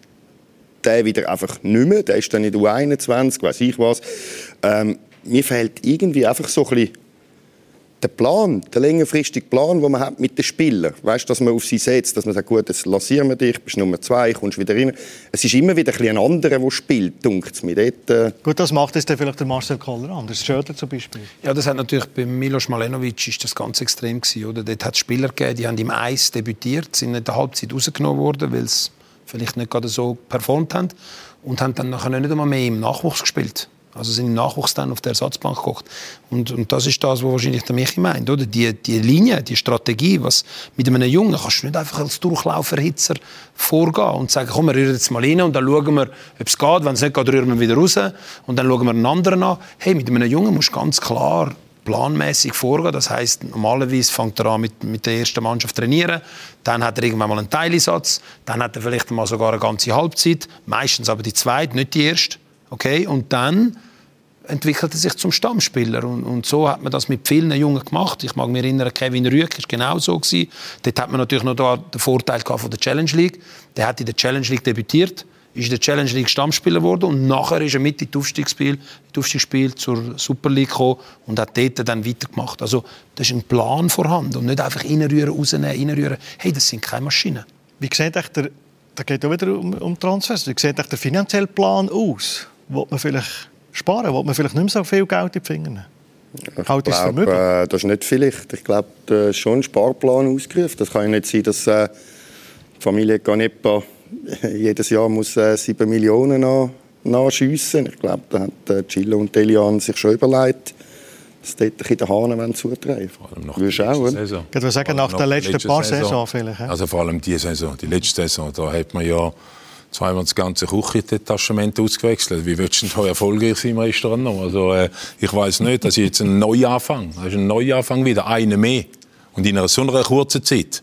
den wieder einfach nicht mehr. Der ist dann in U einundzwanzig, weiss ich was. Ähm, mir fehlt irgendwie einfach so ein bisschen der Plan, der längerfristige Plan, den man hat mit den Spielern. Weißt, dass man auf sie setzt, dass man sagt, gut, jetzt lassieren wir dich, bist Nummer zwei, kommst wieder rein. Es ist immer wieder ein, ein anderer, der spielt, dunkt es mir. Dort, äh gut, das macht es dann vielleicht der Marcel Koller anders. Schöder zum Beispiel. Ja, das hat natürlich bei Milos Malenovic ist das ganz extrem gewesen, oder? Dort hat es Spieler gegeben, die haben im Eis debütiert, sind in der Halbzeit rausgenommen worden, weil sie vielleicht nicht gerade so performt haben und haben dann nachher nicht einmal mehr im Nachwuchs gespielt. Also sind im Nachwuchs dann auf der Ersatzbank gekocht. Und, und das ist das, was wahrscheinlich der Michi meint, oder? Die, die Linie, die Strategie, was mit einem Jungen kannst du nicht einfach als Durchlauferhitzer vorgehen und sagen, komm, wir rühren jetzt mal rein und dann schauen wir, ob es geht. Wenn es nicht geht, rühren wir wieder raus und dann schauen wir einen anderen an. Hey, mit einem Jungen musst du ganz klar planmäßig vorgehen. Das heisst, normalerweise fängt er an mit, mit der ersten Mannschaft trainieren, dann hat er irgendwann mal einen Teileinsatz, dann hat er vielleicht mal sogar eine ganze Halbzeit, meistens aber die zweite, nicht die erste. Okay? Und dann entwickelt er sich zum Stammspieler. Und, und so hat man das mit vielen Jungen gemacht. Ich mag mich erinnern, Kevin Rüegg war genau so gewesen. Dort hat man natürlich noch da den Vorteil von der Challenge League. Der hat in der Challenge League debütiert, ist in der Challenge League Stammspieler geworden und nachher ist er mit in das Aufstiegsspiel, Aufstiegsspiel zur Super League gekommen und hat dort dann weitergemacht. Also da ist ein Plan vorhanden und nicht einfach reinrühren, rausnehmen, reinrühren. Hey, das sind keine Maschinen. Wie sieht echt der, da geht es auch wieder um, um Transfers, wie sieht echt der finanzielle Plan aus? Will man vielleicht sparen? Will man vielleicht nicht mehr so viel Geld in die Finger nehmen? Ich glaube, äh, das ist nicht vielleicht. Ich glaube, da ist schon ein Sparplan ausgerufen. Das kann ja nicht sein, dass äh, die Familie Canepa jedes Jahr muss äh, sieben Millionen nach, nachschiessen. Ich glaube, da hat äh, Gillo und Elian sich schon überlegt, dass dort in den Hahn zutreiben wollen. Würdest du auch, oder? Ich würde sagen, nach der letzten paar Saison vielleicht. Ja? Also vor allem die Saison, die letzte Saison, da hat man ja zweimal das ganze Küchendetachement ausgewechselt. Wie willst du denn erfolgreich sein im Restaurant? Also, äh, ich weiss nicht, das ist jetzt ein Neuanfang. Das ist ein Neuanfang wieder, einer mehr. Und in einer so einer kurzen Zeit.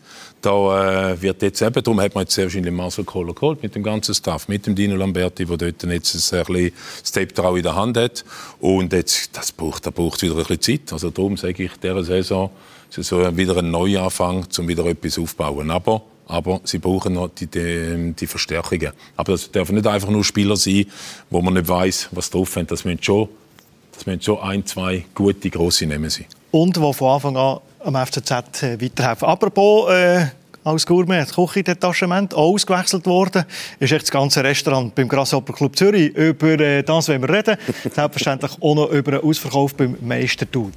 Da äh, wird jetzt eben, darum hat man jetzt sehr wahrscheinlich Marcel Koller geholt, mit dem ganzen Staff, mit dem Dino Lamberti, der dort jetzt ein bisschen das Tape in der Hand hat. Und jetzt, das braucht, das braucht wieder ein bisschen Zeit. Also darum sage ich, dieser Saison so wieder einen Neuanfang, um wieder etwas aufzubauen. Aber, aber sie brauchen noch die, die, die Verstärkungen. Aber das dürfen nicht einfach nur Spieler sein, wo man nicht weiss, was drauf haben. Das müssen schon, das müssen schon ein, zwei gute, grosse Namen sein. Und die von Anfang an am F C Z weiterhelfen. Apropos äh, als Gourmet, das Küchendetachement, auch ausgewechselt worden, ist echt das ganze Restaurant beim Grasshopper Club Zürich. Über äh, das wollen wir reden. Selbstverständlich auch noch über den Ausverkauf beim Meistertour.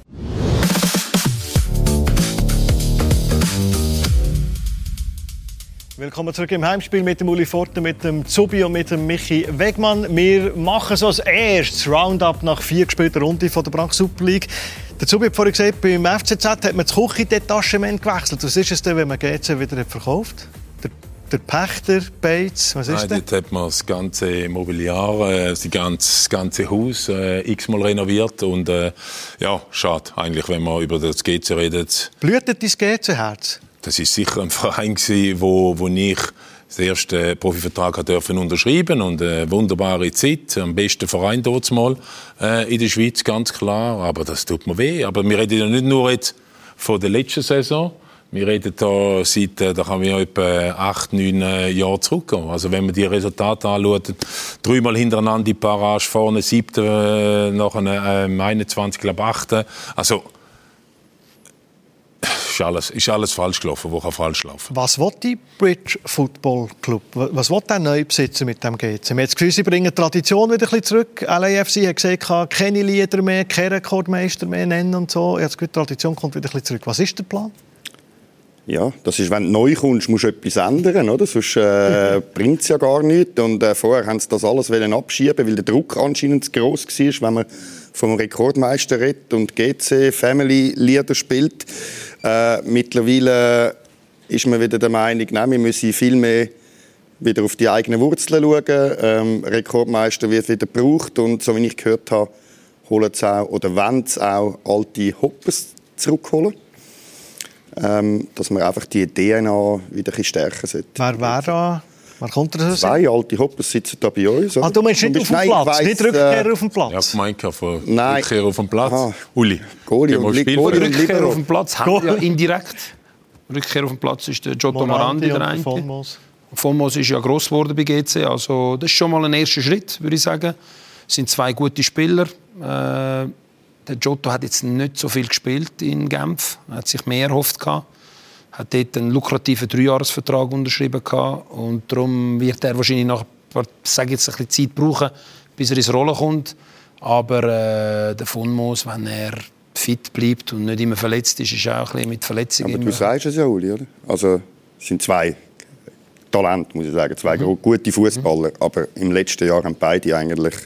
Willkommen zurück im Heimspiel mit dem Uli Forten, mit dem Zubi und mit dem Michi Wegmann. Wir machen so als erstes Roundup nach vier gespielten Runden von der Brank Super League. Der Zubi hat vorhin gesagt, beim F C Z hat man das Küchendetachement gewechselt. Was ist es denn, wenn man G C wieder verkauft? Der, der Pächter, Bates, was ist Nein, das? dort hat man das ganze Mobiliar, äh, das, ganze, das ganze Haus äh, x-mal renoviert. Und äh, ja, schade eigentlich, wenn man über das G C redet. Blutet dein G C-Herz? Das war sicher ein Verein, wo, wo ich den ersten Profivertrag durfte unterschreiben und eine wunderbare Zeit, am besten Verein dort mal äh, in der Schweiz, ganz klar. Aber das tut mir weh. Aber wir reden ja nicht nur jetzt von der letzten Saison. Wir reden da seit, da kann wir etwa acht, neun Jahre zurückgehen. Also wenn man die Resultate anschaut, dreimal hintereinander die Parage, vorne siebten, äh, nachher äh, einundzwanzig, glaube ich, achten. Also ist alles, ist alles falsch gelaufen, was kann falsch laufen. Was will die Bridge Football Club? Was will der Neubesitzer mit dem G C? Wir haben das Gefühl, sie bringen die Tradition wieder ein bisschen zurück. L A F C hat gesagt, keine Lieder mehr, keinen Rekordmeister mehr nennen und so. Ich habe das Gefühl, die Tradition kommt wieder ein bisschen zurück. Was ist der Plan? Ja, das ist, wenn du neu kommst, musst du etwas ändern, oder? Sonst äh, bringt es ja gar nichts. Und äh, vorher haben sie das alles abschieben, weil der Druck anscheinend zu gross war, wenn man vom Rekordmeister redet und G C Family Lieder spielt. Äh, mittlerweile ist man wieder der Meinung, nein, wir müssen viel mehr wieder auf die eigenen Wurzeln schauen. Ähm, Rekordmeister wird wieder gebraucht und so wie ich gehört habe, holen sie auch oder wollen sie auch alte Hoppers zurückholen. Ähm, dass man einfach die D N A wieder ein bisschen stärken sollte. Wer wäre da? Wer kommt da so? Zwei alte Hoppers sitzen da bei uns. Ah, du meinst nicht auf dem Platz, weiss, nicht Rückkehrer äh, auf dem Platz? Ja, gemeint von Rückkehrer auf dem Platz. Aha. Uli, Goalie und, Li- Goalie und Rückkehrer auf dem Platz haben ja indirekt. Rückkehrer auf dem Platz ist der Giotto Morandi, der eine. Fonmos. Fonmos ist ja gross geworden bei G C, also das ist schon mal ein erster Schritt, würde ich sagen. Es sind zwei gute Spieler. Äh, Der Giotto hat jetzt nicht so viel gespielt in Genf. Er hat sich mehr erhofft gehabt. Hat dort einen lukrativen Dreijahresvertrag unterschrieben gehabt. Und darum wird er wahrscheinlich noch sage jetzt, ein bisschen Zeit brauchen, bis er ins Rollen kommt. Aber äh, der Fonmos, wenn er fit bleibt und nicht immer verletzt ist, ist er auch ein bisschen mit Verletzungen. Aber du sagst es ja, Uli, oder? Also es sind zwei Talente, muss ich sagen, zwei mhm. gute Fußballer. Mhm. Aber im letzten Jahr haben beide eigentlich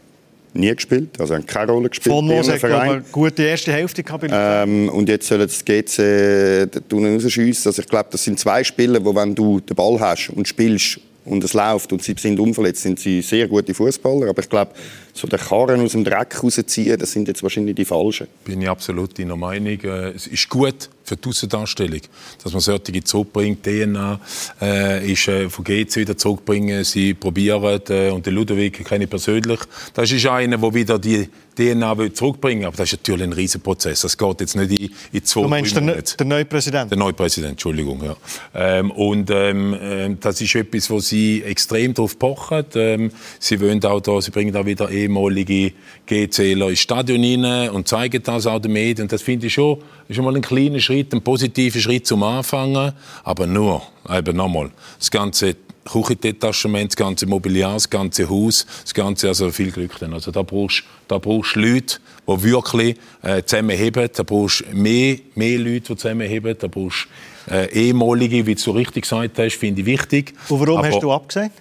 nie gespielt, also haben keine Rolle gespielt. Fonmos hat eine gute erste Hälfte gehabt. Ähm, und jetzt sollen das G C rausschiessen. Also ich glaube, das sind zwei Spieler, wo wenn du den Ball hast und spielst und es läuft und sie sind unverletzt, sind sie sehr gute Fußballer. Aber ich glaube, so den Karren aus dem Dreck rausziehen, das sind jetzt wahrscheinlich die Falschen. Bin ich absolut deiner Meinung. Es ist gut für die Aussendarstellung, dass man solche zurückbringt. D N A äh, ist äh, von G C wieder zurückbringen. Sie probieren, äh, und den Ludovic kenne ich persönlich. Das ist einer, der wieder die D N A zurückbringen will. Aber das ist natürlich ein riesen Prozess. Das geht jetzt nicht in, in zwei Du meinst den, der neue Präsident? Der neue Präsident, Entschuldigung. Ja. Ähm, und ähm, äh, das ist etwas, wo sie extrem darauf pochen. Ähm, sie wollen auch da, sie bringen auch wieder ehemalige GCler ins Stadion rein und zeigen das auch den Medien. Und das finde ich schon, ist schon mal ein kleiner Schritt, ein positiver Schritt zum Anfangen. Aber nur, eben nochmal, das ganze Küchendetachement, das ganze Mobiliar, das ganze Haus, das ganze, also viel Glück dann. Also da brauchst da brauchst du Leute, die wirklich äh, zusammenheben. Da brauchst du mehr, mehr Leute, die zusammenheben. Da brauchst du äh, ehemalige, wie du richtig gesagt hast, finde ich wichtig. Und warum Aber, hast du abgesagt?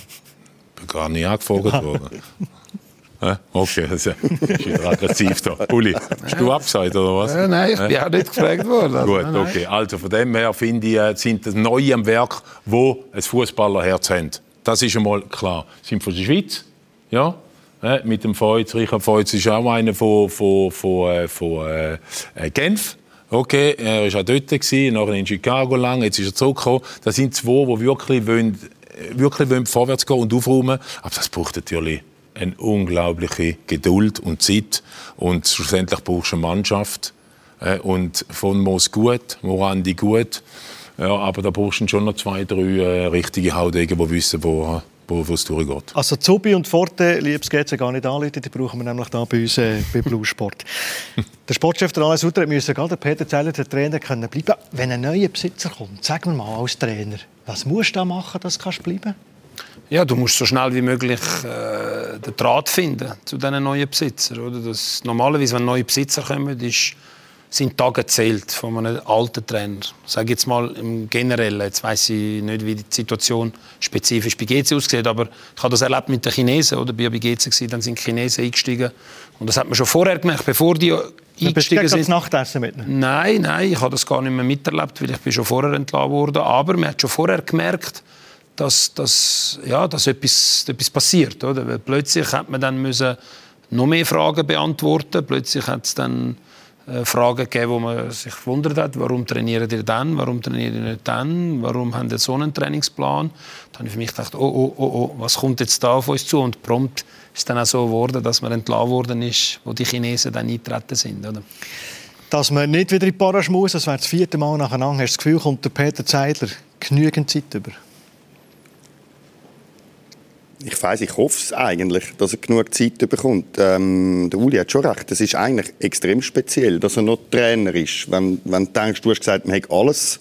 Ich bin gar nicht angefragt worden. Okay, das ist wieder aggressiv da. Uli, hast du abgesagt, oder was? Ja, nein, ich bin auch nicht gefragt worden. Also, gut, okay. Also von dem her finde ich, sind das Neue am Werk, wo ein Fußballerherz haben. Das ist einmal klar. Sie sind von der Schweiz, ja, mit dem Feuz. Richard Feuz ist auch einer von, von, von, von äh, Genf. Okay, er war auch dort, nachher in Chicago lang, jetzt ist er zurückgekommen. Das sind zwei, die wirklich, wollen, wirklich wollen vorwärts gehen und aufräumen. Aber das braucht natürlich eine unglaubliche Geduld und Zeit. Und schlussendlich brauchst du eine Mannschaft, Äh, und von Moos gut, Morandi gut. Ja, aber da brauchst du schon noch zwei, drei äh, richtige Haudegen, die wissen, wo, wo es durchgeht. Also Zubi und Forte, liebes geht es gar nicht anrufen, die brauchen wir nämlich da bei uns äh, bei Blue Sport. Der Sportchef der Alain Sutter müssen gerade Peter Zeller, der Trainer, können bleiben. Wenn ein neuer Besitzer kommt, sag mir mal als Trainer, was musst du da machen, dass du bleiben kannst? Ja, du musst so schnell wie möglich äh, den Draht finden zu diesen neuen Besitzern. Oder? Das, normalerweise, wenn neue Besitzer kommen, ist, sind Tage gezählt von einem alten Trainer. Ich sage jetzt mal im Generellen, jetzt weiss ich nicht, wie die Situation spezifisch bei G C aussieht, aber ich habe das erlebt mit den Chinesen. Oder? Ich war bei G C gewesen, dann sind die Chinesen eingestiegen. Und das hat man schon vorher gemerkt, bevor die eingestiegen sind. Das Nachtessen mit? Nein, nein, ich habe das gar nicht mehr miterlebt, weil ich bin schon vorher entlassen wurde. Aber man hat schon vorher gemerkt, dass, dass, ja, dass etwas, etwas passiert. Oder? Weil plötzlich hat man dann müssen noch mehr Fragen beantworten. Plötzlich hat es dann äh, Fragen gegeben, wo man sich gewundert hat, warum trainiert ihr dann, warum trainiert ihr nicht dann, warum habt ihr so einen Trainingsplan? Dann habe ich für mich gedacht, oh, oh, oh, oh, was kommt jetzt da auf uns zu? Und prompt ist es dann auch so geworden, dass man entlassen worden ist, wo die Chinesen dann eingetreten sind. Oder? Dass man nicht wieder in die Barrage muss, das wäre das vierte Mal nacheinander. Hast du das Gefühl, kommt der Peter Zeidler genügend Zeit über? Ich weiss, ich hoffe es eigentlich, dass er genug Zeit bekommt. Ähm, der Uli hat schon recht. Es ist eigentlich extrem speziell, dass er noch Trainer ist. Wenn, wenn du denkst, du hast gesagt, man hat alles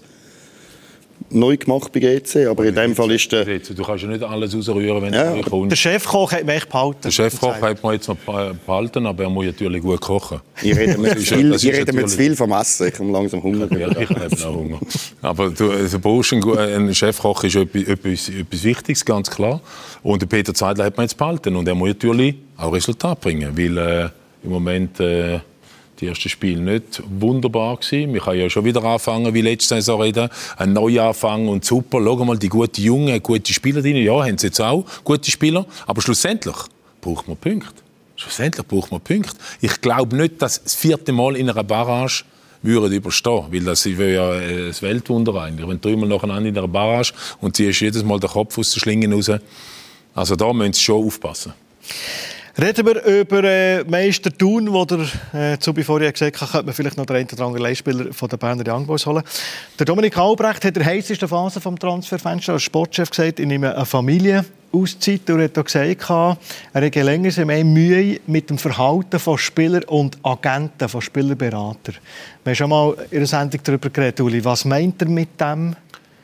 neu gemacht bei G C, aber in dem Fall ist der... Du kannst ja nicht alles rausrühren, wenn ja, du kommst. Der Chefkoch hat mich behalten. Der Chefkoch hat man jetzt noch behalten, aber er muss natürlich gut kochen. Ich rede mir zu viel, ich rede mir zu viel vom Essen. Ich habe langsam Hunger. Ja, ich habe auch Hunger. Aber du, also brauchst einen, ein Chefkoch ist etwas, etwas, etwas Wichtiges, ganz klar. Und den Peter Zeidler hat man jetzt behalten. Und er muss natürlich auch Resultat bringen, weil äh, im Moment... Äh, die ersten Spiele nicht wunderbar gewesen. Wir können ja schon wieder anfangen, wie letzte Saison reden. Ein Neuanfang und super. Schau mal, die guten Jungen, gute Spieler drin. Ja, haben sie jetzt auch, gute Spieler. Aber schlussendlich braucht man Punkte. Schlussendlich braucht man Punkte. Ich glaube nicht, dass das vierte Mal in einer Barrage würden überstehen, weil das wäre ja ein Weltwunder eigentlich. Wenn du dreimal nacheinander in einer Barrage und ziehst jedes Mal den Kopf aus der Schlinge raus. Also da müssen sie schon aufpassen. Reden wir über äh, Meister Thun, wo der äh, Zubi vorher gesagt hat, könnte man vielleicht noch den einen oder anderen Leihspieler von den Berner Young Boys holen. Der Dominik Albrecht hat in der heißesten Phase des Transferfensters als Sportchef gesagt, ich nehme eine Familienauszeit. Er hat auch gesagt, er hat länger mehr Mühe mit dem Verhalten von Spielern und Agenten, von Spielerberatern. Wir haben schon mal in der Sendung darüber geredet, Uli. Was meint er mit dem?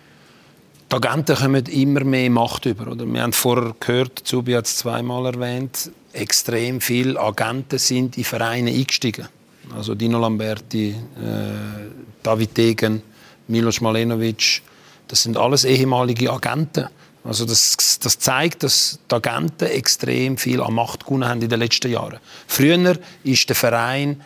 Die Agenten kommen immer mehr Macht über. Oder? Wir haben vorher gehört, Zubi hat es zweimal erwähnt, extrem viele Agenten sind in Vereine eingestiegen. Also Dino Lamberti, äh, David Degen, Milos Malenovic, das sind alles ehemalige Agenten. Also das, das zeigt, dass die Agenten extrem viel an Macht gewonnen haben in den letzten Jahren. Früher war der Verein,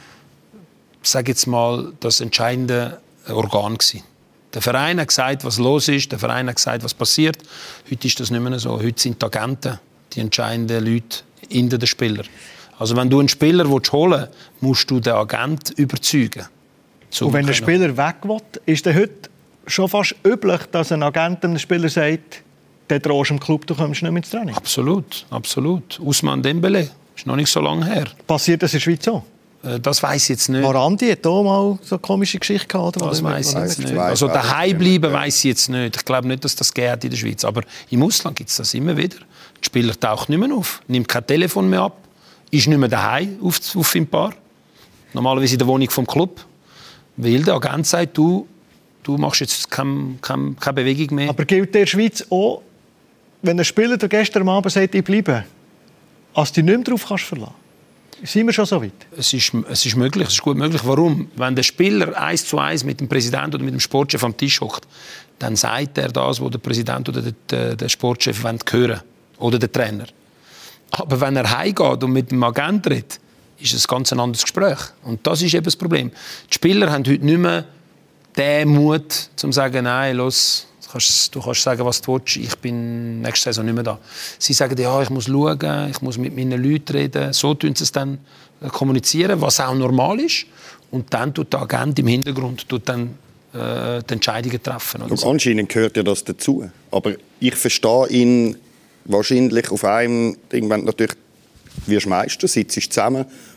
sage jetzt mal, das entscheidende Organ gewesen. Der Verein hat gesagt, was los ist, der Verein hat gesagt, was passiert. Heute ist das nicht mehr so. Heute sind die Agenten die entscheidenden Leute hinter den Spielern. Also wenn du einen Spieler holen willst, musst du den Agent überzeugen. Und wenn der Spieler weg will, ist es heute schon fast üblich, dass ein Agent einem Spieler sagt, der drohst im Club, du kommst nicht mehr ins Training. Absolut, absolut. Ousmane Dembélé, ist noch nicht so lange her. Passiert das in der Schweiz so? Das weiss ich jetzt nicht. Morandi hat auch mal so eine komische Geschichte gehabt. Oder? Das weiss ich jetzt nicht. Also daheim bleiben weiss ich jetzt nicht. Ich glaube nicht, dass das geht in der Schweiz. Aber im Ausland gibt es das immer wieder. Der Spieler taucht nicht mehr auf, nimmt kein Telefon mehr ab, ist nicht mehr daheim auf, auf im Bar. Normalerweise in der Wohnung vom Club. Weil der Agent sagt, du, du machst jetzt keine, keine, keine Bewegung mehr. Aber gilt in der Schweiz auch, wenn ein Spieler dir gestern Abend sagt, ich bleibe, als du dich nicht mehr darauf kannst verlassen? Sind wir schon so weit? Es ist, es ist möglich, es ist gut möglich. Warum? Wenn der Spieler eins zu eins mit dem Präsidenten oder mit dem Sportchef am Tisch hockt, dann sagt er das, was der Präsident oder der, der Sportchef hören wollen. Oder der Trainer. Aber wenn er heimgeht und mit dem Agent redet, ist es ein ganz anderes Gespräch. Und das ist eben das Problem. Die Spieler haben heute nicht mehr den Mut, um zu sagen, nein, los, du kannst sagen, was du willst, ich bin nächste Saison nicht mehr da. Sie sagen, ja, ich muss schauen, ich muss mit meinen Leuten reden. So tun sie es dann kommunizieren, was auch normal ist. Und dann tut der Agent im Hintergrund tut dann, äh, die Entscheidungen treffen. Oder so. Anscheinend gehört ja das dazu. Aber ich verstehe ihn wahrscheinlich auf einem Ding, wenn du natürlich wirst Meister, sitzt zusammen,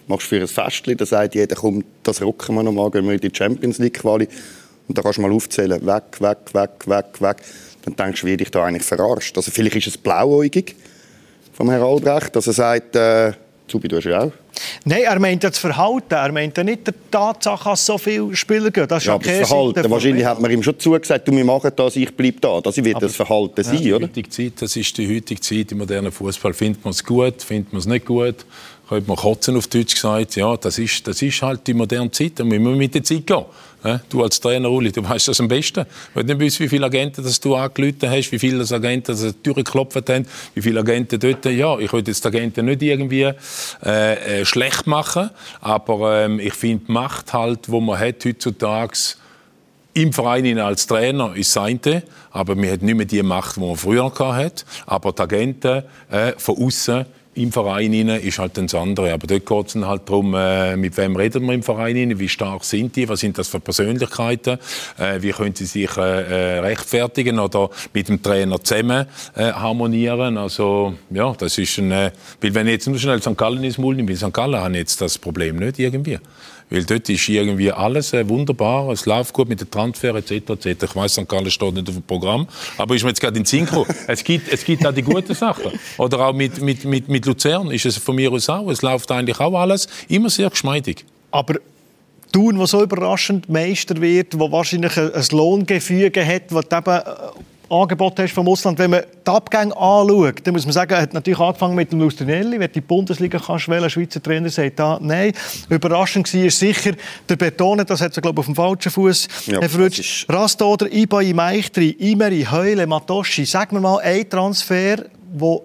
machst für ein Festchen, da sagt jeder, komm, das rocken wir noch mal, gehen wir in die Champions League Quali. Und da kannst du mal aufzählen, weg, weg, weg, weg, weg. Dann denkst du, wie dich da eigentlich verarscht. Also vielleicht ist es blauäugig vom Herrn Albrecht, dass er sagt, äh, Zubi, du hast ja auch. Nein, er meint ja das Verhalten. Er meint ja nicht die Tatsache, dass so viele Spieler gehen. Das ist ja, aber das Verhalten. Wahrscheinlich hat man ihm schon zugesagt, du, wir machen das, ich bleibe da. Das wird aber das Verhalten sein, ja, oder? Die heutige Zeit, das ist die heutige Zeit im modernen Fußball. Findet man es gut, findet man es nicht gut? Könnte man kotzen, auf Deutsch gesagt. Ja, das ist, das ist halt die moderne Zeit. Da müssen wir mit der Zeit gehen. Du als Trainer, Uli, du weißt das am besten. Wenn du nicht weißt, wie viele Agenten das du angerufen hast, wie viele Agenten das durchgeklopft haben, wie viele Agenten dort. Ja, ich will jetzt die Agenten nicht irgendwie äh, äh, schlecht machen, aber ähm, ich finde, die Macht halt, die man hat heutzutage im Verein als Trainer, ist das eine, aber man hat nicht mehr die Macht, die man früher hatte. Aber die Agenten äh, von außen im Verein ist halt das andere. Aber dort geht es dann halt darum, äh, mit wem reden wir im Verein, wie stark sind die, was sind das für Persönlichkeiten, äh, wie können sie sich äh, rechtfertigen oder mit dem Trainer zusammen äh, harmonieren. Also, ja, das ist ein, äh, weil wenn ich jetzt nur schnell Sankt Gallen ins Maul nehme, weil Sankt Gallen haben jetzt das Problem nicht irgendwie. Weil dort ist irgendwie alles äh, wunderbar, es läuft gut mit den Transfer et cetera et cetera. Ich weiss, Sankt Gallen steht nicht auf dem Programm, aber ist mir jetzt gerade in den Sinn gekommen. Es gibt, es gibt auch die guten Sachen. Oder auch mit, mit, mit, mit Luzern ist es von mir aus auch. Es läuft eigentlich auch alles immer sehr geschmeidig. Aber Thun, der so überraschend Meister wird, wo wahrscheinlich ein Lohngefüge hat, das eben Angebot hast vom Ausland. Wenn man die Abgänge anschaut, dann muss man sagen, er hat natürlich angefangen mit dem Lustinelli, wenn die Bundesliga kannst wählen, Schweizer Trainer sagt da nein. Überraschend war sicher der Betone, das hat er glaube ich auf dem falschen Fuß ja, verrutscht. Rastoder, Ibai, Meichtri, Imeri, Heule, Matoschi. Sag mir mal ein Transfer, der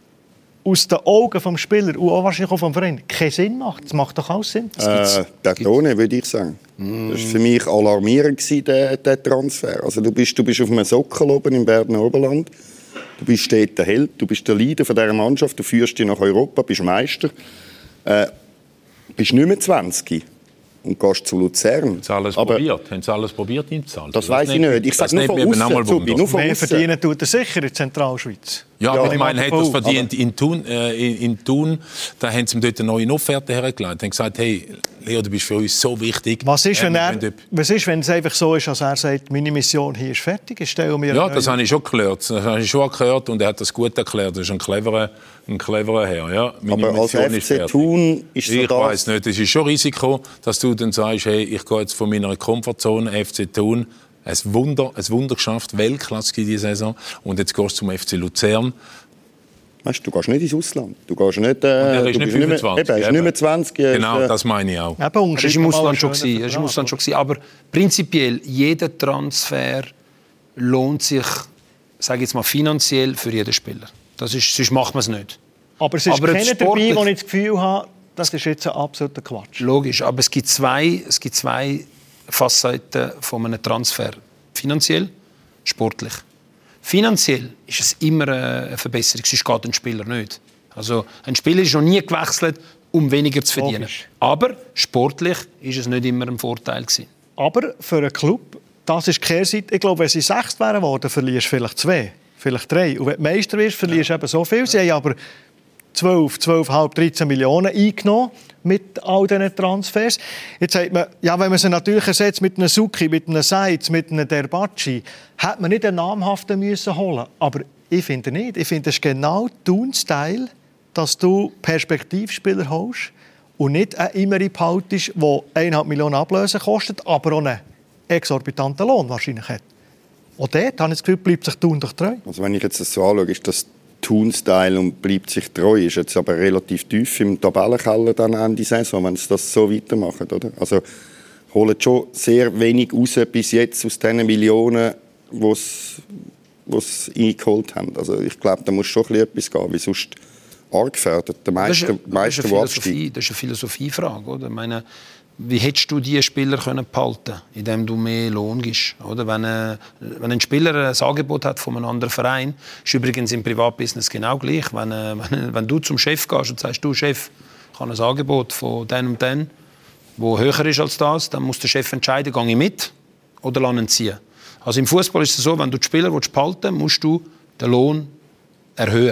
aus den Augen des Spielers und auch wahrscheinlich auch vom Verein keinen Sinn macht. Das macht doch auch Sinn. Äh, Betone, würde ich sagen. Mm. Das war für mich alarmierend, der, der Transfer. Also du bist, du bist auf einem Sockel oben im Berner Oberland. Du bist dort der Held, du bist der Leader von dieser Mannschaft, du führst dich nach Europa, bist Meister. Äh, bist nicht mehr zwanzig und gehst zu Luzern. Haben sie alles aber probiert? Haben sie alles probiert, ihn zu zahlen? Das, das weiss ich nicht. Ich sage nur von außen. Mehr verdienen tut er sicher in der Zentralschweiz. Ja, aber ja, ich meine, er hat das verdient in Thun. Äh, in, in Thun, da haben sie ihm dort eine neue Offerte hergelegt. haben gesagt, hey, Leo, du bist für uns so wichtig. Was ist, wenn, er, was ist, wenn es einfach so ist, als er sagt, meine Mission hier ist fertig? Ich stelle mir ja, das habe ich schon gehört. Das habe ich schon erklärt und er hat das gut erklärt. Das ist ein cleverer, ein cleverer Herr. Ja, meine aber Mission als F C Thun ist so ich weiss nicht. Es ist schon Risiko, dass du dann sagst, hey, ich gehe jetzt von meiner Komfortzone F C Thun. Ein Wunder, ein Wunder geschafft, Weltklasse in dieser Saison. Und jetzt gehst du zum F C Luzern. Weißt, du gehst nicht ins Ausland. Du gehst nicht, äh, er ist nicht fünfundzwanzig. Er ist nicht mehr zwanzig. Genau, ist, äh, das meine ich auch. Er war im Ausland schon. Er ist im Ausland schon. Aber prinzipiell, jeder Transfer lohnt sich, sage ich jetzt mal, finanziell für jeden Spieler. Das ist, sonst macht man es nicht. Aber es ist aber keiner dabei, wo ich das Gefühl habe, das ist jetzt ein absoluter Quatsch. Logisch, aber es gibt zwei, es gibt zwei Facetten von einem Transfer. Finanziell, sportlich. Finanziell ist es immer eine Verbesserung, sonst geht ein Spieler nicht. Also ein Spieler ist noch nie gewechselt, um weniger zu verdienen. Logisch. Aber sportlich ist es nicht immer ein Vorteil gewesen. Aber für einen Club, das ist die Kehrseite. Ich glaube, wenn sie sechst wären worden, verlierst du vielleicht zwei, vielleicht drei. Und wenn du Meister wirst, verlierst du eben so viel. Sie haben aber zwölf, zwölf Komma fünf, dreizehn Millionen eingenommen mit all diesen Transfers. Jetzt sagt man, ja, wenn man sie natürlich ersetzt mit einem Suki, mit einem Seitz, mit einem Derbaci, hätte man nicht einen namhaften müssen holen. Aber ich finde nicht. Ich finde, es ist genau dein Style, dass du Perspektivspieler holst und nicht einen Imeri behaltest, der eineinhalb Millionen Ablöse kostet, aber auch einen exorbitanten Lohn wahrscheinlich hat. Und dort habe ich das Gefühl, bleibt sich Thun doch treu. Also wenn ich jetzt das so anschaue, ist das Thun-Style und bleibt sich treu, ist jetzt aber relativ tief im Tabellenkeller dann Ende Saison, wenn sie das so weitermachen, oder? Also holen schon sehr wenig raus bis jetzt aus diesen Millionen, die sie eingeholt haben. Also ich glaube, da muss schon etwas gehen, wie sonst arg gefährdet. Der Meister, das ist, Meister, das ist eine Philosophie, das ist eine Philosophiefrage, oder? Ich meine, wie hättest du diese Spieler können behalten, indem du mehr Lohn gibst? Oder? Wenn, äh, wenn ein Spieler ein Angebot hat von einem anderen Verein, ist übrigens im Privatbusiness genau gleich. Wenn, äh, wenn, wenn du zum Chef gehst und sagst, du Chef, ich habe ein Angebot von dem und dem, das höher ist als das, dann muss der Chef entscheiden, gehe ich mit oder lasse ihn ziehen. Also im Fußball ist es so, wenn du die Spieler behalten willst, musst du den Lohn erhöhen.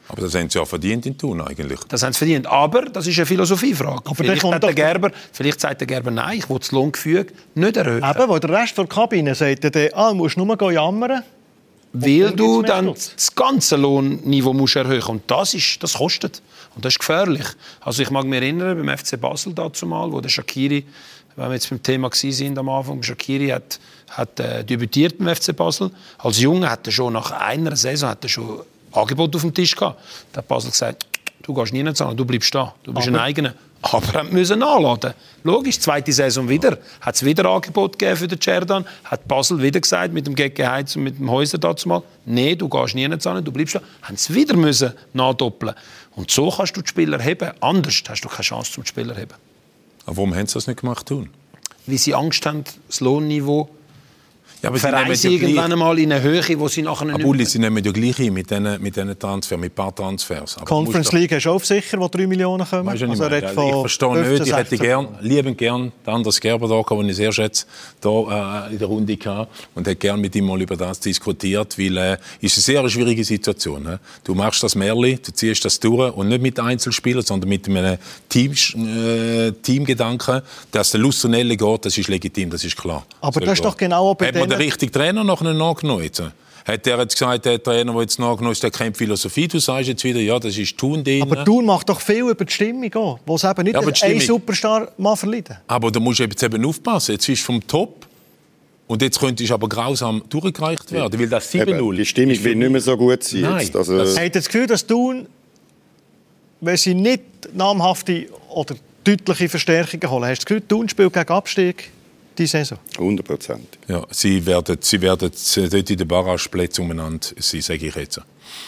Aber das haben sie ja verdient in Thun eigentlich. Das haben sie verdient. Aber das ist eine Philosophiefrage. Aber vielleicht, kommt hat der doch... Gerber, vielleicht sagt der Gerber, nein, ich will das Lohngefüge nicht erhöhen. Eben, weil der Rest der Kabine sagt, der, ah, du musst nur jammern. Weil du dann das ganze Lohnniveau musst erhöhen musst. Und das, ist, das kostet. Und das ist gefährlich. Also ich mag mich erinnern, beim F C Basel dazu mal, wo der Shaqiri, wenn wir jetzt beim Thema waren am Anfang, Shaqiri hat, hat äh, debütiert beim F C Basel. Als Junge hat er schon nach einer Saison hat er schon Angebot auf dem Tisch gehabt. Da hat Basel gesagt, du gehst nie zahlen, du bleibst da, du bist aber ein Eigener. Aber er musste nachladen. Logisch, zweite Saison wieder. Hat es wieder Angebot gegeben für den Cerdan. Hat Basel wieder gesagt, mit dem Gege Heiz und mit dem Häuser dazu mal, nein, du gehst nie zahlen, du bleibst da. Haben sie wieder müssen nachdoppeln. Und so kannst du die Spieler heben. Anders hast du keine Chance zum Spieler heben. Aber warum haben sie das nicht gemacht? Tun? Weil sie Angst haben, das Lohnniveau ja, aber Vereine sie irgendwann einmal in eine Höhe, wo sie nachher nicht mehr... Aber sie nehmen ja gleich ein mit diesen mit Transfers, mit ein paar Transfers. Aber Conference League hast du auch sicher, wo drei Millionen kommen? Also also ich, ich verstehe nicht, ich hätte gern, liebend gern den Anders Gerber da, den ich sehr schätze, da äh, in der Runde gehabt und hätte gern mit ihm mal über das diskutiert, weil es äh, ist eine sehr schwierige Situation. Ne? Du machst das Märli, du ziehst das durch und nicht mit Einzelspielern, sondern mit einem Team, äh, Teamgedanken, dass der Lusternelle geht, das ist legitim, das ist klar. Aber das ist doch genau bei denen... Der richtige Trainer nachher nachgenommen jetzt? Hat er jetzt gesagt, der Trainer, der jetzt nachgenommen ist, der kennt Philosophie? Du sagst jetzt wieder, ja, das ist Thun drin. Aber Thun macht doch viel über die Stimmung auch, wo es eben nicht ja, einen Superstar mal verlieren. Aber da musst du jetzt eben aufpassen. Jetzt ist vom Top und jetzt könnte es aber grausam durchgereicht werden, ja. Weil das sieben null... Die Stimmung will nicht mehr so gut sein. Nein. Jetzt. Also das... Habt ihr das Gefühl, dass Thun, wenn sie nicht namhafte oder deutliche Verstärkungen holen, hast du das Gefühl, Thun spielt gegen Abstieg? Die Saison? hundert Prozent. Ja, sie werden, sie werden dort in den Barrageplätzen umeinander sein, sage ich jetzt. Das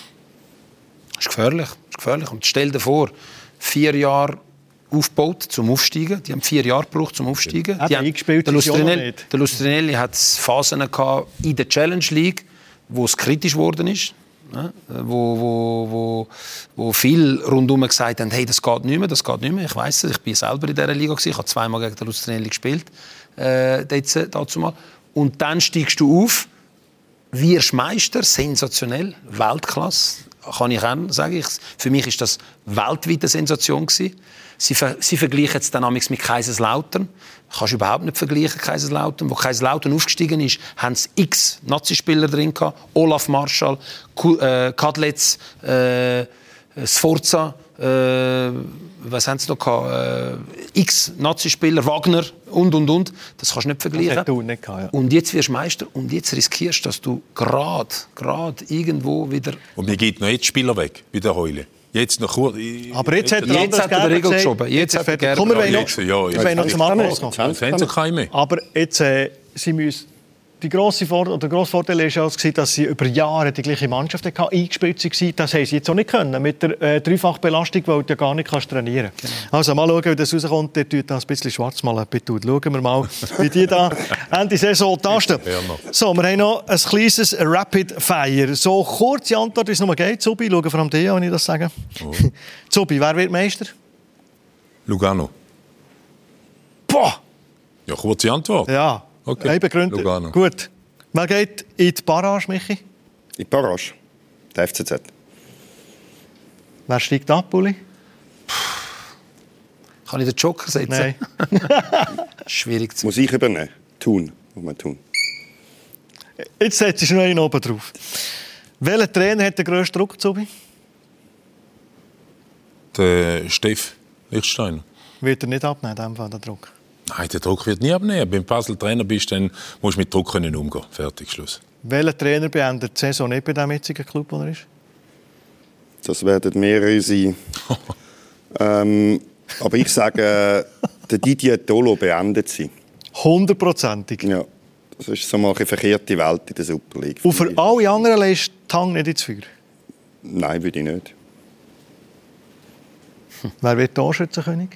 ist gefährlich. Das ist gefährlich. Und stell dir vor, vier Jahre aufgebaut zum Aufsteigen. Die haben vier Jahre gebraucht zum Aufsteigen. Ja, die haben, eingespielt der Lustrinelli, nicht. Der Lustrinelli hat Phasen gehabt in der Challenge League, wo es kritisch geworden ist. Ja, wo, wo, wo, wo viele rundherum gesagt haben, hey, das geht nicht mehr, das geht nicht mehr. Ich weiss es, ich bin selber in dieser Liga gewesen, ich habe zweimal gegen den Lustrinelli gespielt. Äh, dazu mal. Und dann steigst du auf, wirst Meister, sensationell, Weltklasse, kann ich auch sagen. Ich, für mich ist das weltweit eine Sensation gewesen. Sie, ver, sie vergleichen es dann mit Kaiserslautern. Kannst du überhaupt nicht vergleichen, Kaiserslautern. Wo Kaiserslautern aufgestiegen ist, haben sie x Nazispieler drin gehabt. Olaf Marschall, äh, Kadletz, äh, Sforza, äh, was haben sie noch gehabt? Äh, x Nazispieler, Wagner und, und, und. Das kannst du nicht vergleichen. Das du nicht gehabt, ja. Und jetzt wirst du Meister und jetzt riskierst du, dass du gerade, gerade irgendwo wieder... Und mir geht noch jetzt Spieler weg, wie der Heule. Jetzt noch kurz. Aber jetzt hat er, jetzt hat er den Riegel geschoben. Jetzt hat er Gerber. Komm, wir wollen noch, jetzt, ja, wir wollen noch zum Abschluss kommen. Jetzt haben sie keinen mehr. Aber jetzt, äh, sie müssen, die grosse Vor- oder der grosse Vorteil war ja, dass sie über Jahre die gleiche Mannschaft hatten, eingespielt waren. Das haben sie jetzt auch nicht können, mit der äh, Dreifachbelastung, weil du ja gar nicht kannst trainieren kannst. Genau. Also mal schauen, wie das rauskommt. Der tut da ein bisschen schwarz mal tut. Schauen wir mal, wie die da Ende Saison tasten. So, wir haben noch ein kleines Rapid Fire. So kurze Antwort, wie es noch geht. Zubi, schauen vor allem dich an, wenn ich das sage. Oh. Zubi, wer wird Meister? Lugano. Boah! Ja, kurze Antwort. Ja. Okay. Lugano. Gut. Wer geht in die Barrage, Michi? In die Barrage? Der F C Z. Wer steigt ab, Uli? Kann ich den Joker setzen? Nein. Schwierig zu... Muss ich übernehmen? Tun. Muss man tun. Jetzt setzt du noch einen oben drauf. Welcher Trainer hat den grössten Druck, Zubi? Der Steff Lichtsteiner. Wird er nicht abnehmen, in dem Fall, den Druck? Nein, der Druck wird nie abnehmen. Wenn du Basel Trainer bist, dann musst du mit Druck können umgehen. Fertig, Schluss. Welcher Trainer beendet die Saison nicht bei dem jetzigen Club, wo er ist? Das werden mehrere sein. ähm, aber ich sage, der Didier Tolo beendet sie. Hundertprozentig? Ja. Das ist so mal eine verkehrte Welt in der Super League. Und für alle anderen lässt die Hang nicht ins Feuer? Nein, würde ich nicht. Hm. Wer wird Torschützenkönig?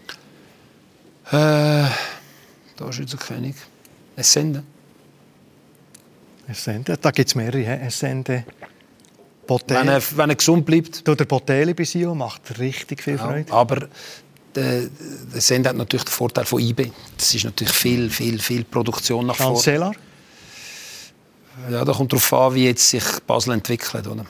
Äh, Torschützenkönig. Essende. Essende. Da gibt es mehrere. Essende. Wenn er, wenn er gesund bleibt. Der Botelli bei Sion macht richtig viel Freude. Ja, aber der, der Essende hat natürlich den Vorteil von I B. Das ist natürlich viel, viel, viel Produktion nach vorne. Cancelar? Ja, da kommt darauf an, wie jetzt sich Basel entwickelt. Oder?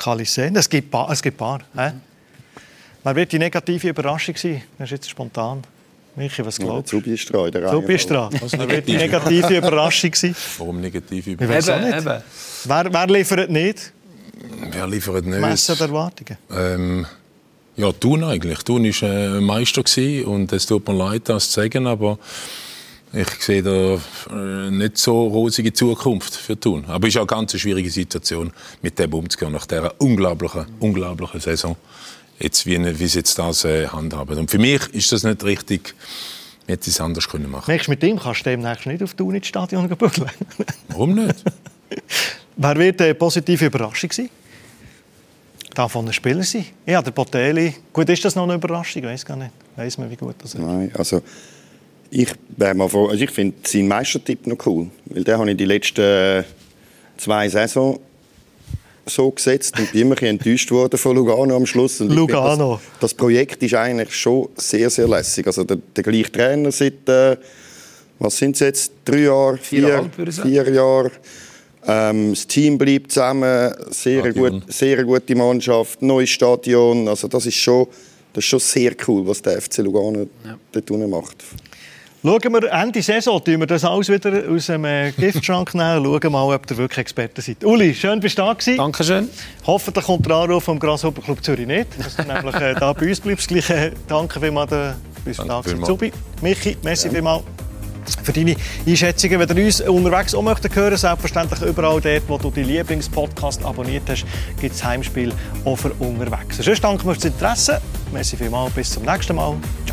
Callisen. Es gibt paar. Es gibt paar äh? Wer wird die negative Überraschung sein? Das ist jetzt spontan. Michi, was glaubst du? Zubi-Stra in der Reihe. Zubi-Stra. Wer wird die negative Überraschung sein? Warum negative Überraschung? Ich weiß auch nicht. Eben. Wer, wer liefert nicht? Wer liefert nicht? Messen der Erwartungen. Ähm, ja, Thun eigentlich. Thun war äh, Meister gewesen und es tut mir leid, das zu sagen, aber ich sehe da äh, nicht so rosige Zukunft für Thun. Aber es ist auch eine ganz schwierige Situation, mit dem umzugehen, nach dieser unglaublichen, unglaublichen Saison. Jetzt, wie, wie sie jetzt das äh, handhaben. Und für mich ist das nicht richtig, ich hätte es anders können machen. Nächstes mit ihm kannst du demnächst nicht auf Thun ins Stadion bügeln. Warum nicht? Wer wird eine positive Überraschung sein? Darf von den Spielern sein? Ja, der Botelli. Gut, ist das noch eine Überraschung? Ich weiß gar nicht. Weiss man, wie gut das ist? Nein, also ich wäre mal froh. Also ich finde seinen Meistertipp noch cool, weil den habe ich die letzten zwei Saisons so gesetzt und bin immer ein enttäuscht worden von Lugano am Schluss. Und Lugano. Das, das Projekt ist eigentlich schon sehr, sehr lässig. Also der, der gleiche Trainer seit, äh, was sind es jetzt, drei Jahre, vier, vier Jahre. Ähm, das Team bleibt zusammen, sehr, gut, sehr gute Mannschaft, neues Stadion. Also das ist schon, das ist schon sehr cool, was der F C Lugano ja. dort unten macht. Schauen wir Ende Saison, tun wir das alles wieder aus dem äh, Giftschrank nehmen und schauen mal, ob ihr wirklich Experte seid. Uli, schön, bist du da gewesen. Dankeschön. Hoffentlich kommt der Anruf vom Grasshopper Club Zürich nicht, dass du nämlich äh, da bei uns bleibst. Gleich, äh, danke vielmals, dass du da gewesen. Zubi, Michi, merci ja. vielmals für deine Einschätzungen. Wenn ihr uns unterwegs auch möchtet hören, selbstverständlich überall dort, wo du deinen Lieblingspodcast abonniert hast, gibt es Heimspiel auch für unterwegs. Sonst danke für das Interesse. Merci vielmals, bis zum nächsten Mal.